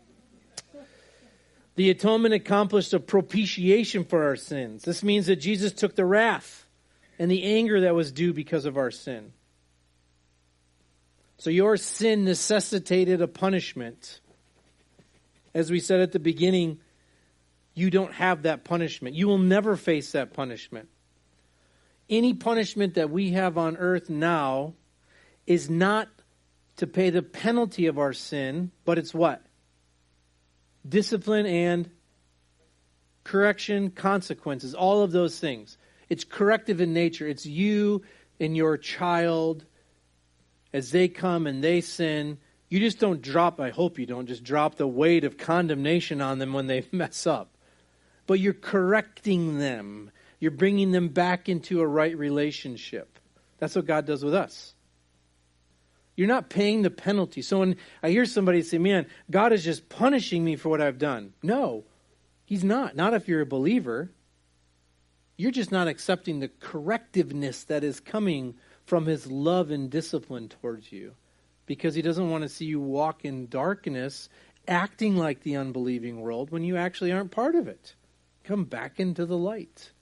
the atonement accomplished a propitiation for our sins. This means that Jesus took the wrath and the anger that was due because of our sin. So your sin necessitated a punishment. As we said at the beginning, you don't have that punishment. You will never face that punishment. Any punishment that we have on earth now is not to pay the penalty of our sin, but it's what? Discipline and correction, consequences, all of those things. It's corrective in nature. It's you and your child as they come and they sin. You just don't drop, I hope you don't, just drop the weight of condemnation on them when they mess up. But you're correcting them. You're bringing them back into a right relationship. That's what God does with us. You're not paying the penalty. So when I hear somebody say, man, God is just punishing me for what I've done. No, he's not. Not if you're a believer. You're just not accepting the correctiveness that is coming from his love and discipline towards you, because he doesn't want to see you walk in darkness, acting like the unbelieving world when you actually aren't part of it. Come back into the light.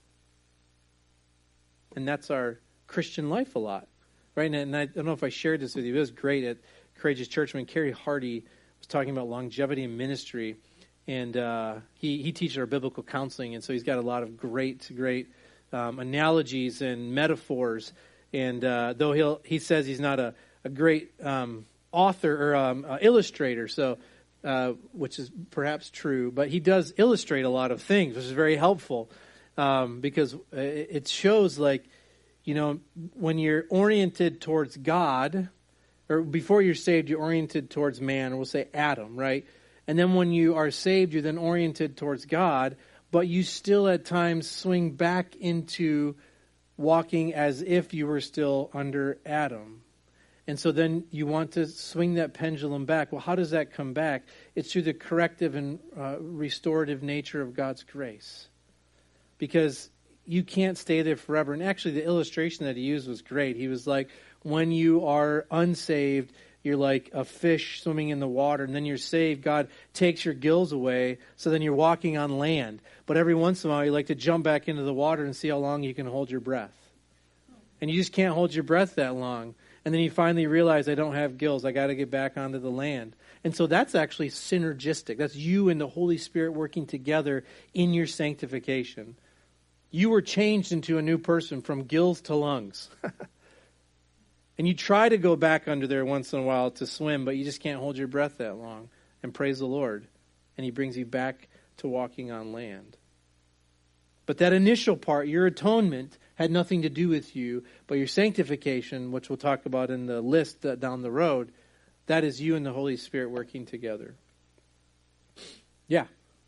And that's our Christian life a lot, right? And I don't know if I shared this with you. It was great at Courageous Church when Kerry Hardy was talking about longevity in ministry. And uh, he, he teaches our biblical counseling, and so he's got a lot of great, great um, analogies and metaphors. And uh, though he'll, he says he's not a, a great um, author or um, uh, illustrator, so uh, which is perhaps true, but he does illustrate a lot of things, which is very helpful um, because it shows, like, you know, when you're oriented towards God, or before you're saved, you're oriented towards man, or we'll say Adam, right? And then when you are saved, you're then oriented towards God, but you still at times swing back into walking as if you were still under Adam. And so then you want to swing that pendulum back. Well, how does that come back? It's through the corrective and uh, restorative nature of God's grace. Because you can't stay there forever. And actually, the illustration that he used was great. He was like, when you are unsaved, you're like a fish swimming in the water, and then you're saved. God takes your gills away, so then you're walking on land. But every once in a while, you like to jump back into the water and see how long you can hold your breath. And you just can't hold your breath that long. And then you finally realize, I don't have gills. I got to get back onto the land. And so that's actually synergistic. That's you and the Holy Spirit working together in your sanctification. You were changed into a new person from gills to lungs. And you try to go back under there once in a while to swim, but you just can't hold your breath that long. And praise the Lord. And he brings you back to walking on land. But that initial part, your atonement, had nothing to do with you. But your sanctification, which we'll talk about in the list uh, down the road, that is you and the Holy Spirit working together. Yeah.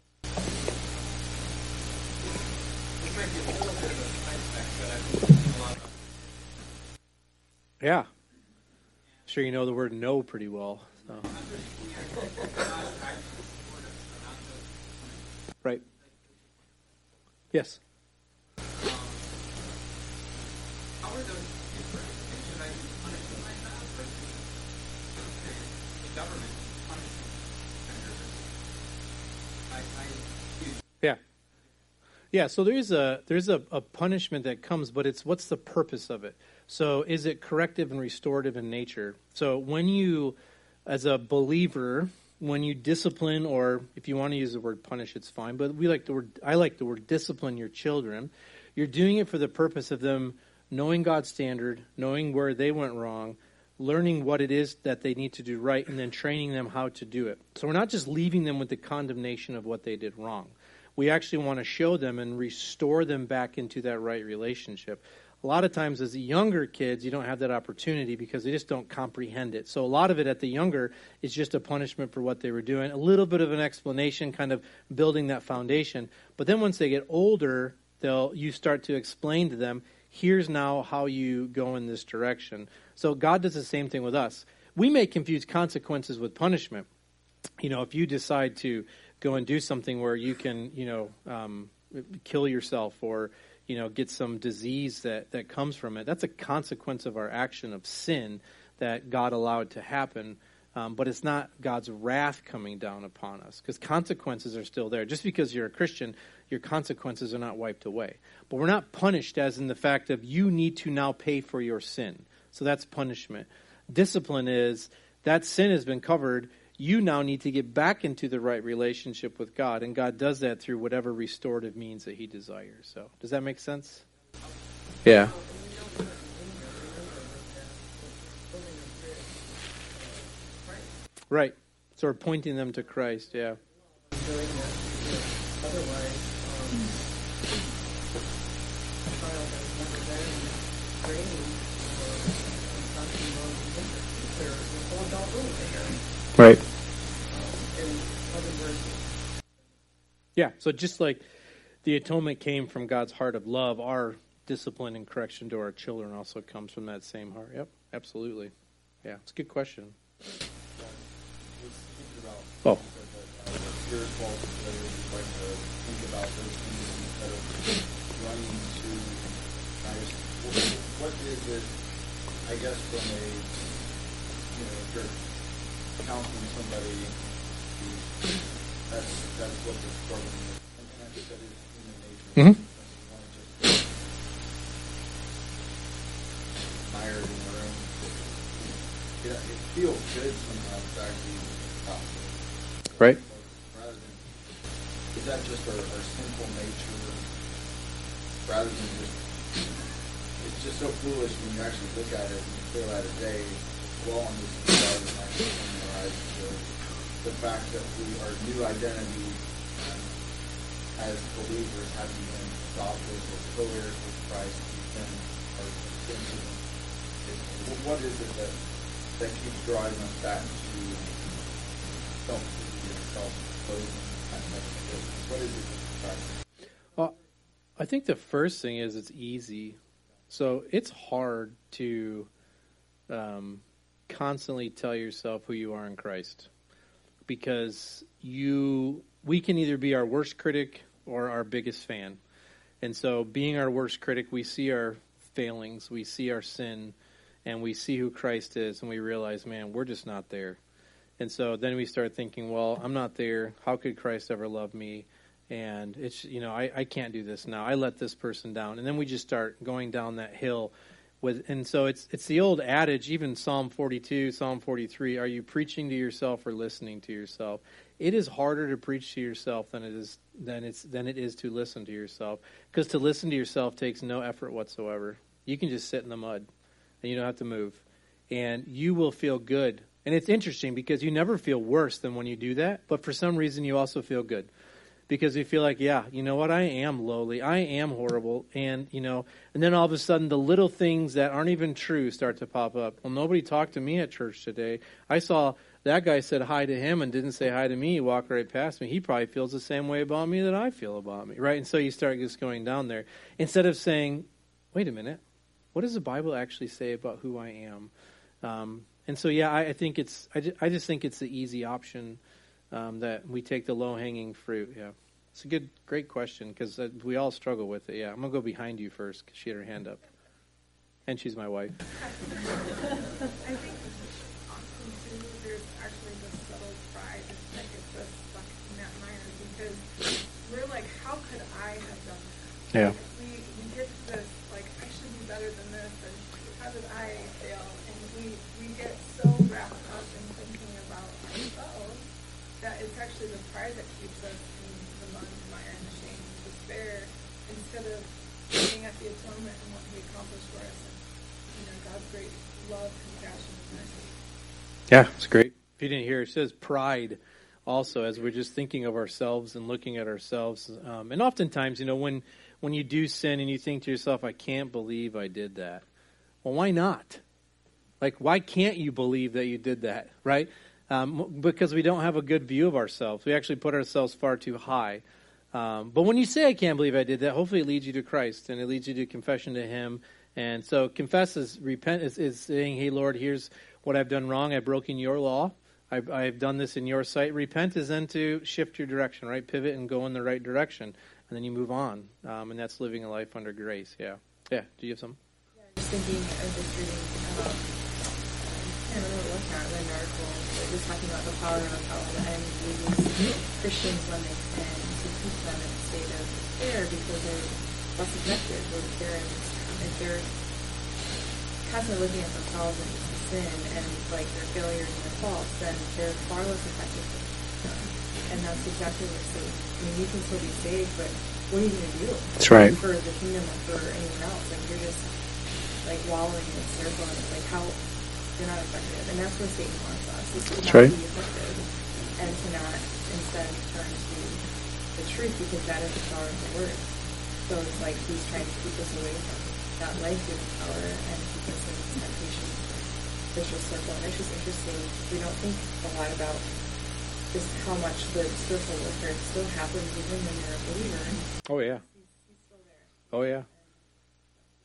Yeah. Sure you know the word no pretty well. So. Right. Yes. How are those different? And should I be punishing myself? Or the government punishing offenders? I, I Yeah. Yeah, so there's a there's a, a punishment that comes, but it's what's the purpose of it? So is it corrective and restorative in nature? So when you, as a believer, when you discipline, or if you want to use the word punish, it's fine, but we like the word, I like the word discipline your children, you're doing it for the purpose of them knowing God's standard, knowing where they went wrong, learning what it is that they need to do right, and then training them how to do it. So we're not just leaving them with the condemnation of what they did wrong. We actually want to show them and restore them back into that right relationship. A lot of times as younger kids, you don't have that opportunity because they just don't comprehend it. So a lot of it at the younger is just a punishment for what they were doing, a little bit of an explanation, kind of building that foundation. But then once they get older, they'll you start to explain to them, here's now how you go in this direction. So God does the same thing with us. We may confuse consequences with punishment. You know, if you decide to go and do something where you can, you know, um, kill yourself or you know, get some disease that, that comes from it. That's a consequence of our action of sin that God allowed to happen. Um, but it's not God's wrath coming down upon us, because consequences are still there. Just because you're a Christian, your consequences are not wiped away. But we're not punished as in the fact of you need to now pay for your sin. So that's punishment. Discipline is that sin has been covered. You now need to get back into the right relationship with God, and God does that through whatever restorative means that he desires. So, does that make sense? Yeah. Right. So we're pointing them to Christ, yeah. Right. Yeah, so just like the atonement came from God's heart of love, our discipline and correction to our children also comes from that same heart. Yep, absolutely. Yeah, it's a good question. Yeah, I was thinking about, Oh. you said that uh, the spiritual players like to think about those things instead of running to Christ. What, what is it, I guess, from a, you know, if you're counseling somebody, who, that's, that's what they're struggling with. And, and I think that is human nature. Mhm. You want to just get mired in their own. It, it feels good sometimes to actually talk to them. Right. Rather than, is that just our, our sinful nature? Rather than just, it's just so foolish when you actually look at it and you clear out a day, well, on this side of the night, memorize the, the fact that we, our new identity as believers, having been adopted or co-heirs with Christ, then our sin. What is it that that keeps drawing us back to self-pity and self-loathing kind of thing? What is it that's driving? Well, I think the first thing is it's easy. So it's hard to um, constantly tell yourself who you are in Christ, because you we can either be our worst critic or our biggest fan. And so being our worst critic, we see our failings, we see our sin, and we see who Christ is, and we realize, man, we're just not there. And so then we start thinking, well, I'm not there. How could Christ ever love me? And it's, you know, I, I can't do this now. I let this person down. And then we just start going down that hill. With, and so it's it's the old adage, even Psalm forty-two, Psalm forty-three, are you preaching to yourself or listening to yourself? It is harder to preach to yourself than it is than it's than it is to listen to yourself. Because to listen to yourself takes no effort whatsoever. You can just sit in the mud and you don't have to move. And you will feel good. And it's interesting because you never feel worse than when you do that, but for some reason you also feel good. Because you feel like, yeah, you know what, I am lowly, I am horrible, and, you know, and then all of a sudden the little things that aren't even true start to pop up. Well, nobody talked to me at church today. I saw that guy said hi to him and didn't say hi to me. He walked right past me. He probably feels the same way about me that I feel about me, right? And so you start just going down there. Instead of saying, wait a minute, what does the Bible actually say about who I am? Um, and so, yeah, I, I think it's, I just, I just think it's the easy option. Um, that we take the low-hanging fruit, yeah. It's a good, great question, because uh, we all struggle with it, yeah. I'm going to go behind you first, because she had her hand up. And she's my wife. I think often, too, there's actually this subtle pride that gets us stuck in that mire, because we're like, how could I have done that? Yeah. We, we get this, like, I should be better than this, and how did I fail? And we, we get so wrapped up in thinking about ourselves that it's actually the pride that keeps us in the mud, the mire, and the shame and despair, instead of looking at the atonement and what he accomplished for us, and, you know, God's great love, compassion, and mercy. Yeah, it's great. If you didn't hear, it says pride also, as we're just thinking of ourselves and looking at ourselves. Um, and oftentimes, you know, when, when you do sin and you think to yourself, I can't believe I did that. Well, why not? Like, why can't you believe that you did that, right? Um, because we don't have a good view of ourselves. We actually put ourselves far too high. Um, but when you say, I can't believe I did that, hopefully it leads you to Christ, and it leads you to confession to him. And so confess is, repent is, is saying, hey, Lord, here's what I've done wrong. I've broken your law. I've, I've done this in your sight. Repent is then to shift your direction, right? Pivot and go in the right direction. And then you move on. Um, and that's living a life under grace. Yeah. Yeah. Do you have something? Yeah, just thinking, I was just reading, um, I can't remember what it was now, an article, but just talking about the power of how the enemy uses Christians when they sin to keep them in a state of despair because they're less objective or they're, if they're constantly looking at themselves and sin and like their failures and their faults, then they're far less effective. And that's exactly what it's saying. I mean, you can still be saved, but what are you going to do? That's right. For the kingdom or for anyone else. Like, you're just like wallowing in a circle, and it's like, how you're not effective. And that's what Satan wants us, is to That's not right. be effective and to not instead turn to the truth, because that is the power of the word. So it's like he's trying to keep us away from that life-giving power and keep us in this temptation, vicious circle. And it's just interesting. We don't think a lot about just how much the spiritual warfare still happens even when you're a believer. Oh, yeah. He's, he's still there. Oh, yeah.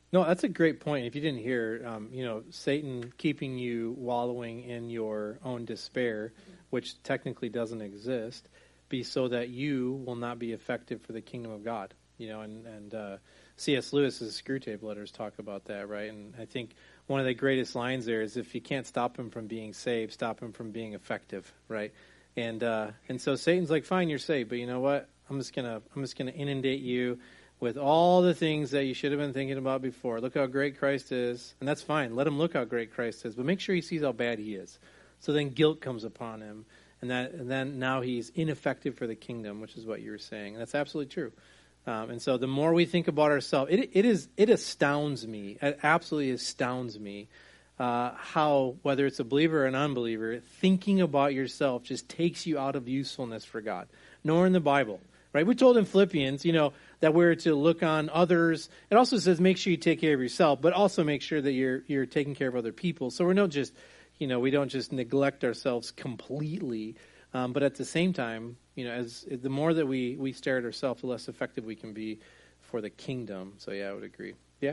No, that's a great point. If you didn't hear, um, you know, Satan keeping you wallowing in your own despair, which technically doesn't exist, be so that you will not be effective for the kingdom of God. You know, and, and uh, C S Lewis's Screwtape Letters talk about that, right? And I think one of the greatest lines there is, if you can't stop him from being saved, stop him from being effective, right? And uh, and so Satan's like, fine, you're saved, but you know what? I'm just gonna I'm just gonna inundate you with all the things that you should have been thinking about before. Look how great Christ is. And that's fine. Let him look how great Christ is. But make sure he sees how bad he is. So then guilt comes upon him. And, that, and then now he's ineffective for the kingdom, which is what you were saying. And that's absolutely true. Um, and so the more we think about ourselves, it, it, is, it astounds me. It absolutely astounds me uh, how, whether it's a believer or an unbeliever, thinking about yourself just takes you out of usefulness for God. Nor in the Bible. Right? We're told in Philippians, you know, that we're to look on others. It also says make sure you take care of yourself, but also make sure that you're you're taking care of other people. So we're not just, you know, we don't just neglect ourselves completely. Um, but at the same time, you know, as the more that we, we stare at ourselves, the less effective we can be for the kingdom. So yeah, I would agree. Yeah?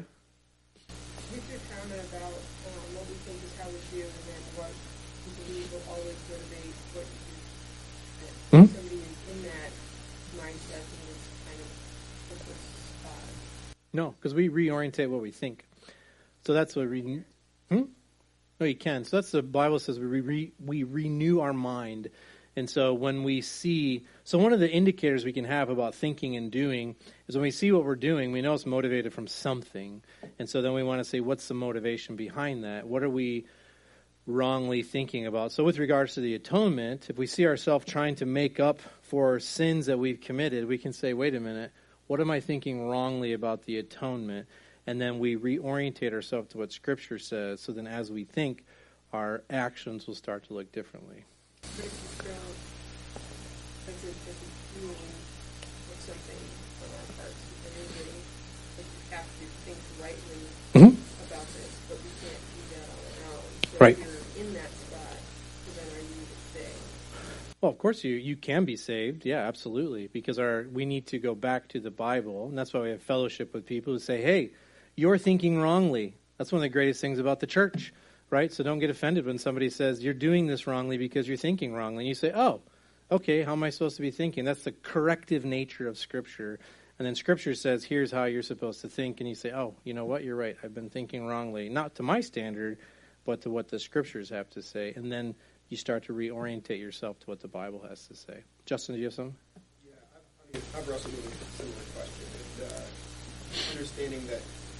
With your comment about um, what we think is how we feel, and then what we believe will always motivate what you do. Mm-hmm. Somebody is in that mindset and it's kind of hopeless spot. No, because we reorientate what we think. So that's what we... Hmm? No, you can. So that's the Bible says we re, we renew our mind. And so when we see... So one of the indicators we can have about thinking and doing is when we see what we're doing, we know it's motivated from something. And so then we want to say, what's the motivation behind that? What are we wrongly thinking about? So with regards to the atonement, if we see ourselves trying to make up for sins that we've committed, we can say, wait a minute, what am I thinking wrongly about the atonement? And then we reorientate ourselves to what Scripture says. So then as we think, our actions will start to look differently. But if you feel like there's a feeling of something on our parts, because everybody, like you have to think rightly Mm-hmm. about this, but we can't do that on our own. So Right. if you're in that spot, then are you saved? Well, of course you you can be saved. Yeah, absolutely. Because our we need to go back to the Bible, and that's why we have fellowship with people who say, hey, you're thinking wrongly. That's one of the greatest things about the church, right? So don't get offended when somebody says, you're doing this wrongly because you're thinking wrongly. And you say, oh, okay, how am I supposed to be thinking? That's the corrective nature of Scripture. And then Scripture says, here's how you're supposed to think. And you say, oh, you know what? You're right. I've been thinking wrongly. Not to my standard, but to what the Scriptures have to say. And then you start to reorientate yourself to what the Bible has to say. Justin, do you have something? Yeah, I, I mean, I've wrestled with a similar question. And uh, understanding that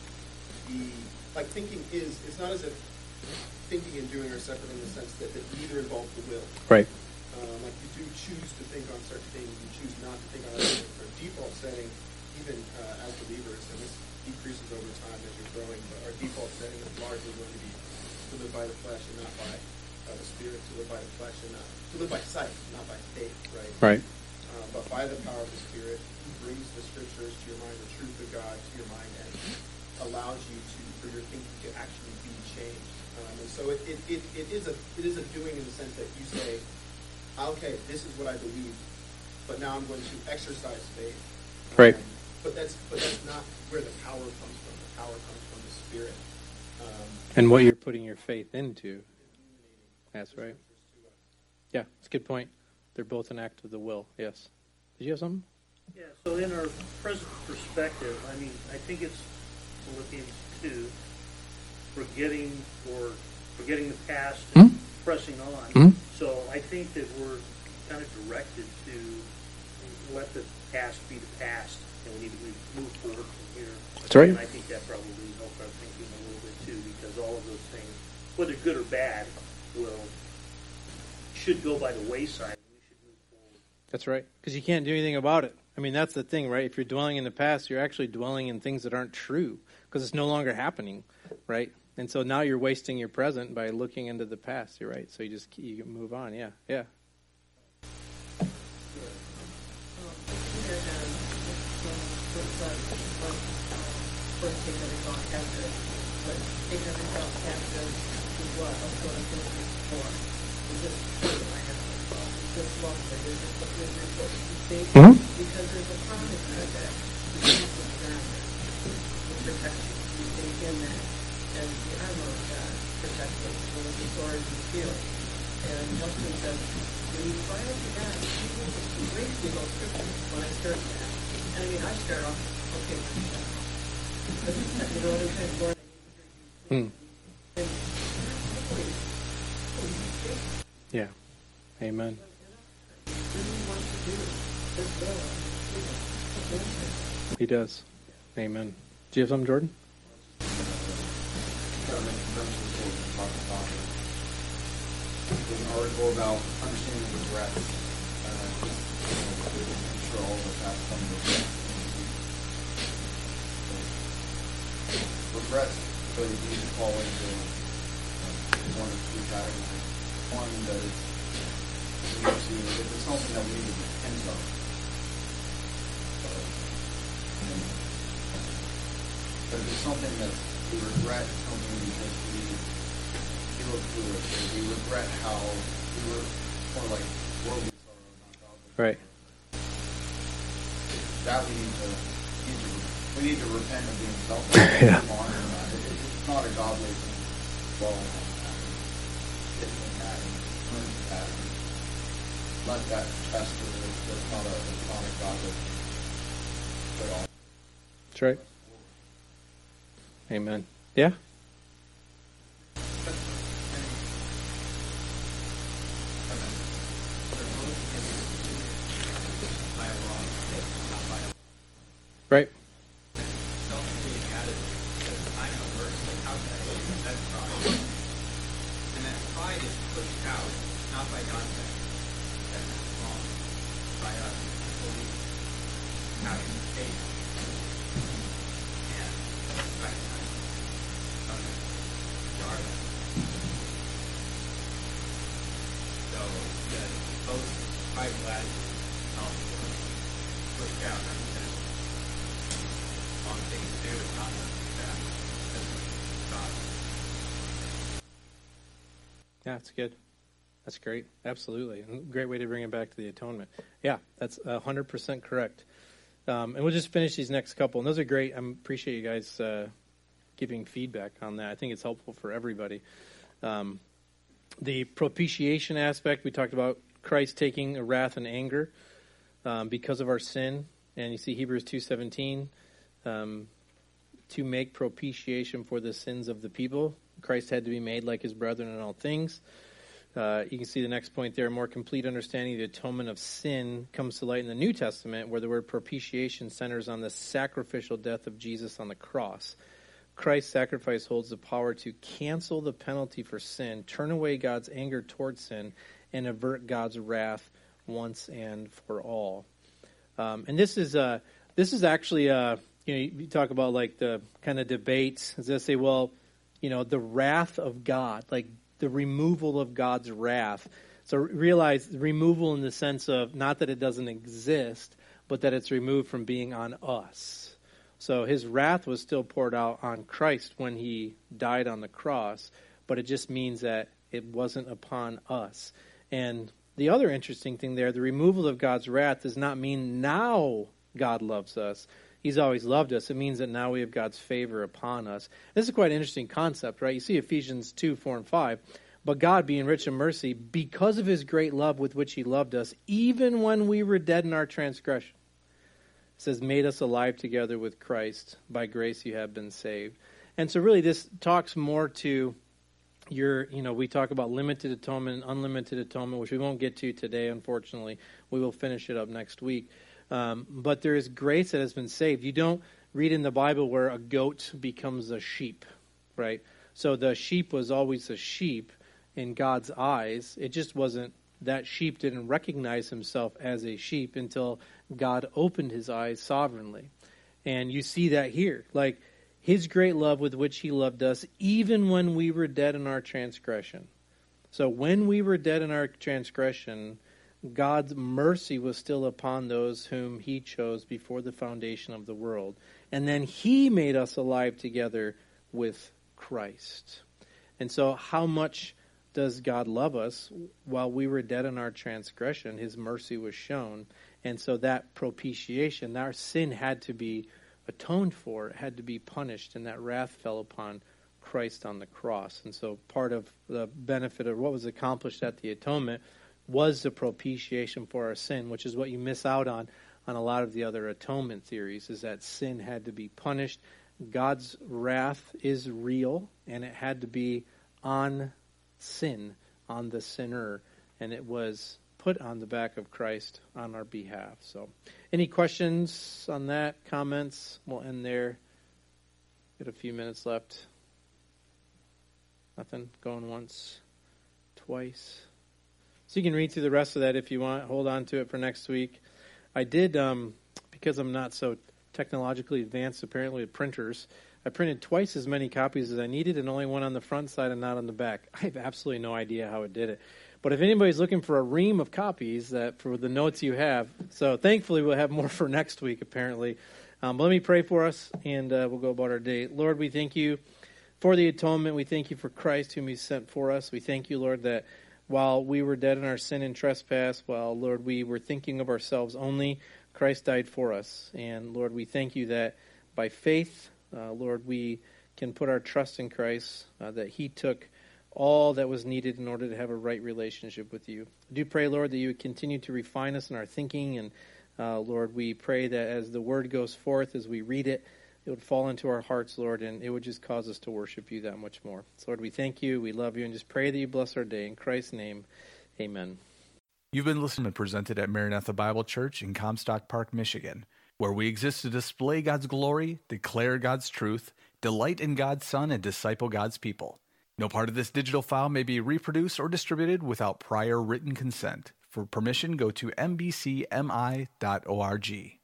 the, like, thinking is, it's not as if thinking and doing are separate in the sense that, that neither involve the will. Right. Um, like, you do choose to think on certain things, you choose not to think on other things. Our default setting, even uh, as believers, and this decreases over time as you're growing, but our default setting is largely going to be to live by the flesh and not by uh, the Spirit, to live by the flesh and not, to live by sight, not by faith, right? Right. Um, but by the power of the Spirit, He brings the Scriptures to your mind, the truth of God to your mind, and allows you to, for your thinking to actually be changed. Um, and so it, it, it, it is a it is a doing in the sense that you say, okay, this is what I believe, but now I'm going to exercise faith. Right. Um, but that's but that's not where the power comes from. The power comes from the Spirit. Um, And what you're putting your faith into. That's right. Yeah, it's a good point. They're both an act of the will. Yes. Did you have something? Yeah, so in our present perspective, I mean, I think it's Philippians two, forgetting or forgetting the past and Mhm. pressing on. Mhm. So I think that we're kind of directed to let the past be the past, and we need to move forward from here. That's right. And I think that probably helps our thinking a little bit too, because all of those things, whether good or bad, will should go by the wayside. We should move forward. That's right. Because you can't do anything about it. I mean, that's the thing, right? If you're dwelling in the past, you're actually dwelling in things that aren't true because it's no longer happening, right? And so now you're wasting your present by looking into the past. You're right. So you just you can move on. Yeah, yeah. Mm-hmm. Because there's a promise in that. This is the protection. you take in that as the armor of God, protect us from the sword and the shield. And Justin says, when you cry out to God, he brings me those scriptures when I start that. And I mean, I start off, okay, but you know what I'm saying, Lord, Hmm. and Yeah. Amen. He does. Amen. Do you have something, Jordan? There's an article about understanding regret. Uh, I'm sure all of us have some regret. Regret really easy to fall into uh, one of two categories. One that is we need to, if it's something that we need to repent of. Uh, but if it's something that we regret something because we look through it. We regret how we were more like worldly sorrow, not godly. Right. That we need to, need to we need to repent of being selfish. Yeah. Move on from that. It, it's not a godly thing. Well, get from that and learn from that and let that fester. That's not a it's not a godly thing at all. That's right. Amen. Yeah. Right. And that pride is pushed out, not by context. That's wrong. By us believing, having faith, and recognizing others are that. So the both pride glad um, pushed out represent wrong thing to do is not that. That's God. Yeah, that's good. That's great. Absolutely. Great way to bring it back to the atonement. Yeah, that's one hundred percent correct. Um, and we'll just finish these next couple. And those are great. I appreciate you guys uh, giving feedback on that. I think it's helpful for everybody. Um, the propitiation aspect, we talked about Christ taking a wrath and anger um, because of our sin. And you see Hebrews two seventeen, um, to make propitiation for the sins of the people. Christ had to be made like his brethren in all things. Uh, you can see the next point there. A more complete understanding of the atonement of sin comes to light in the New Testament, where the word propitiation centers on the sacrificial death of Jesus on the cross. Christ's sacrifice holds the power to cancel the penalty for sin, turn away God's anger towards sin, and avert God's wrath once and for all. Um, and this is uh, this is actually uh, you know you talk about like the kind of debates. As they say, well, you know, the wrath of God, like the removal of God's wrath. So realize removal in the sense of not that it doesn't exist, but that it's removed from being on us. So his wrath was still poured out on Christ when he died on the cross, but it just means that it wasn't upon us. And the other interesting thing there, the removal of God's wrath does not mean now God loves us. He's always loved us. It means that now we have God's favor upon us. This is quite an interesting concept, right? You see Ephesians two, four, and five. But God, being rich in mercy, because of his great love with which he loved us, even when we were dead in our transgression, it says, made us alive together with Christ. By grace you have been saved. And so really this talks more to your, you know, we talk about limited atonement and unlimited atonement, which we won't get to today, unfortunately. We will finish it up next week. Um, but there is grace that has been saved. You don't read in the Bible where a goat becomes a sheep, right? So the sheep was always a sheep in God's eyes. It just wasn't, that sheep didn't recognize himself as a sheep until God opened his eyes sovereignly. And you see that here. Like, his great love with which he loved us, even when we were dead in our transgression. So when we were dead in our transgression, God's mercy was still upon those whom he chose before the foundation of the world. And then he made us alive together with Christ. And so how much does God love us? While we were dead in our transgression, his mercy was shown. And so that propitiation, our sin had to be atoned for, it had to be punished, and that wrath fell upon Christ on the cross. And so part of the benefit of what was accomplished at the atonement was the propitiation for our sin, which is what you miss out on on a lot of the other atonement theories, is that sin had to be punished. God's wrath is real, and it had to be on sin, on the sinner, and it was put on the back of Christ on our behalf. So, any questions on that, comments? We'll end there. Got a few minutes left. Nothing? Going once, twice. So you can read through the rest of that if you want. Hold on to it for next week. I did, um, because I'm not so technologically advanced apparently with printers, I printed twice as many copies as I needed and only one on the front side and not on the back. I have absolutely no idea how it did it. But if anybody's looking for a ream of copies that for the notes you have, so thankfully we'll have more for next week apparently. Um, but let me pray for us and uh, we'll go about our day. Lord, we thank you for the atonement. We thank you for Christ whom you sent for us. We thank you, Lord, that while we were dead in our sin and trespass, while, Lord, we were thinking of ourselves only, Christ died for us. And, Lord, we thank you that by faith, uh, Lord, we can put our trust in Christ, uh, that he took all that was needed in order to have a right relationship with you. I do pray, Lord, that you would continue to refine us in our thinking. And, uh, Lord, we pray that as the word goes forth, as we read it, it would fall into our hearts, Lord, and it would just cause us to worship you that much more. So, Lord, we thank you, we love you, and just pray that you bless our day. In Christ's name, amen. You've been listening and presented at Maranatha Bible Church in Comstock Park, Michigan, where we exist to display God's glory, declare God's truth, delight in God's Son, and disciple God's people. No part of this digital file may be reproduced or distributed without prior written consent. For permission, go to m b c m i dot org.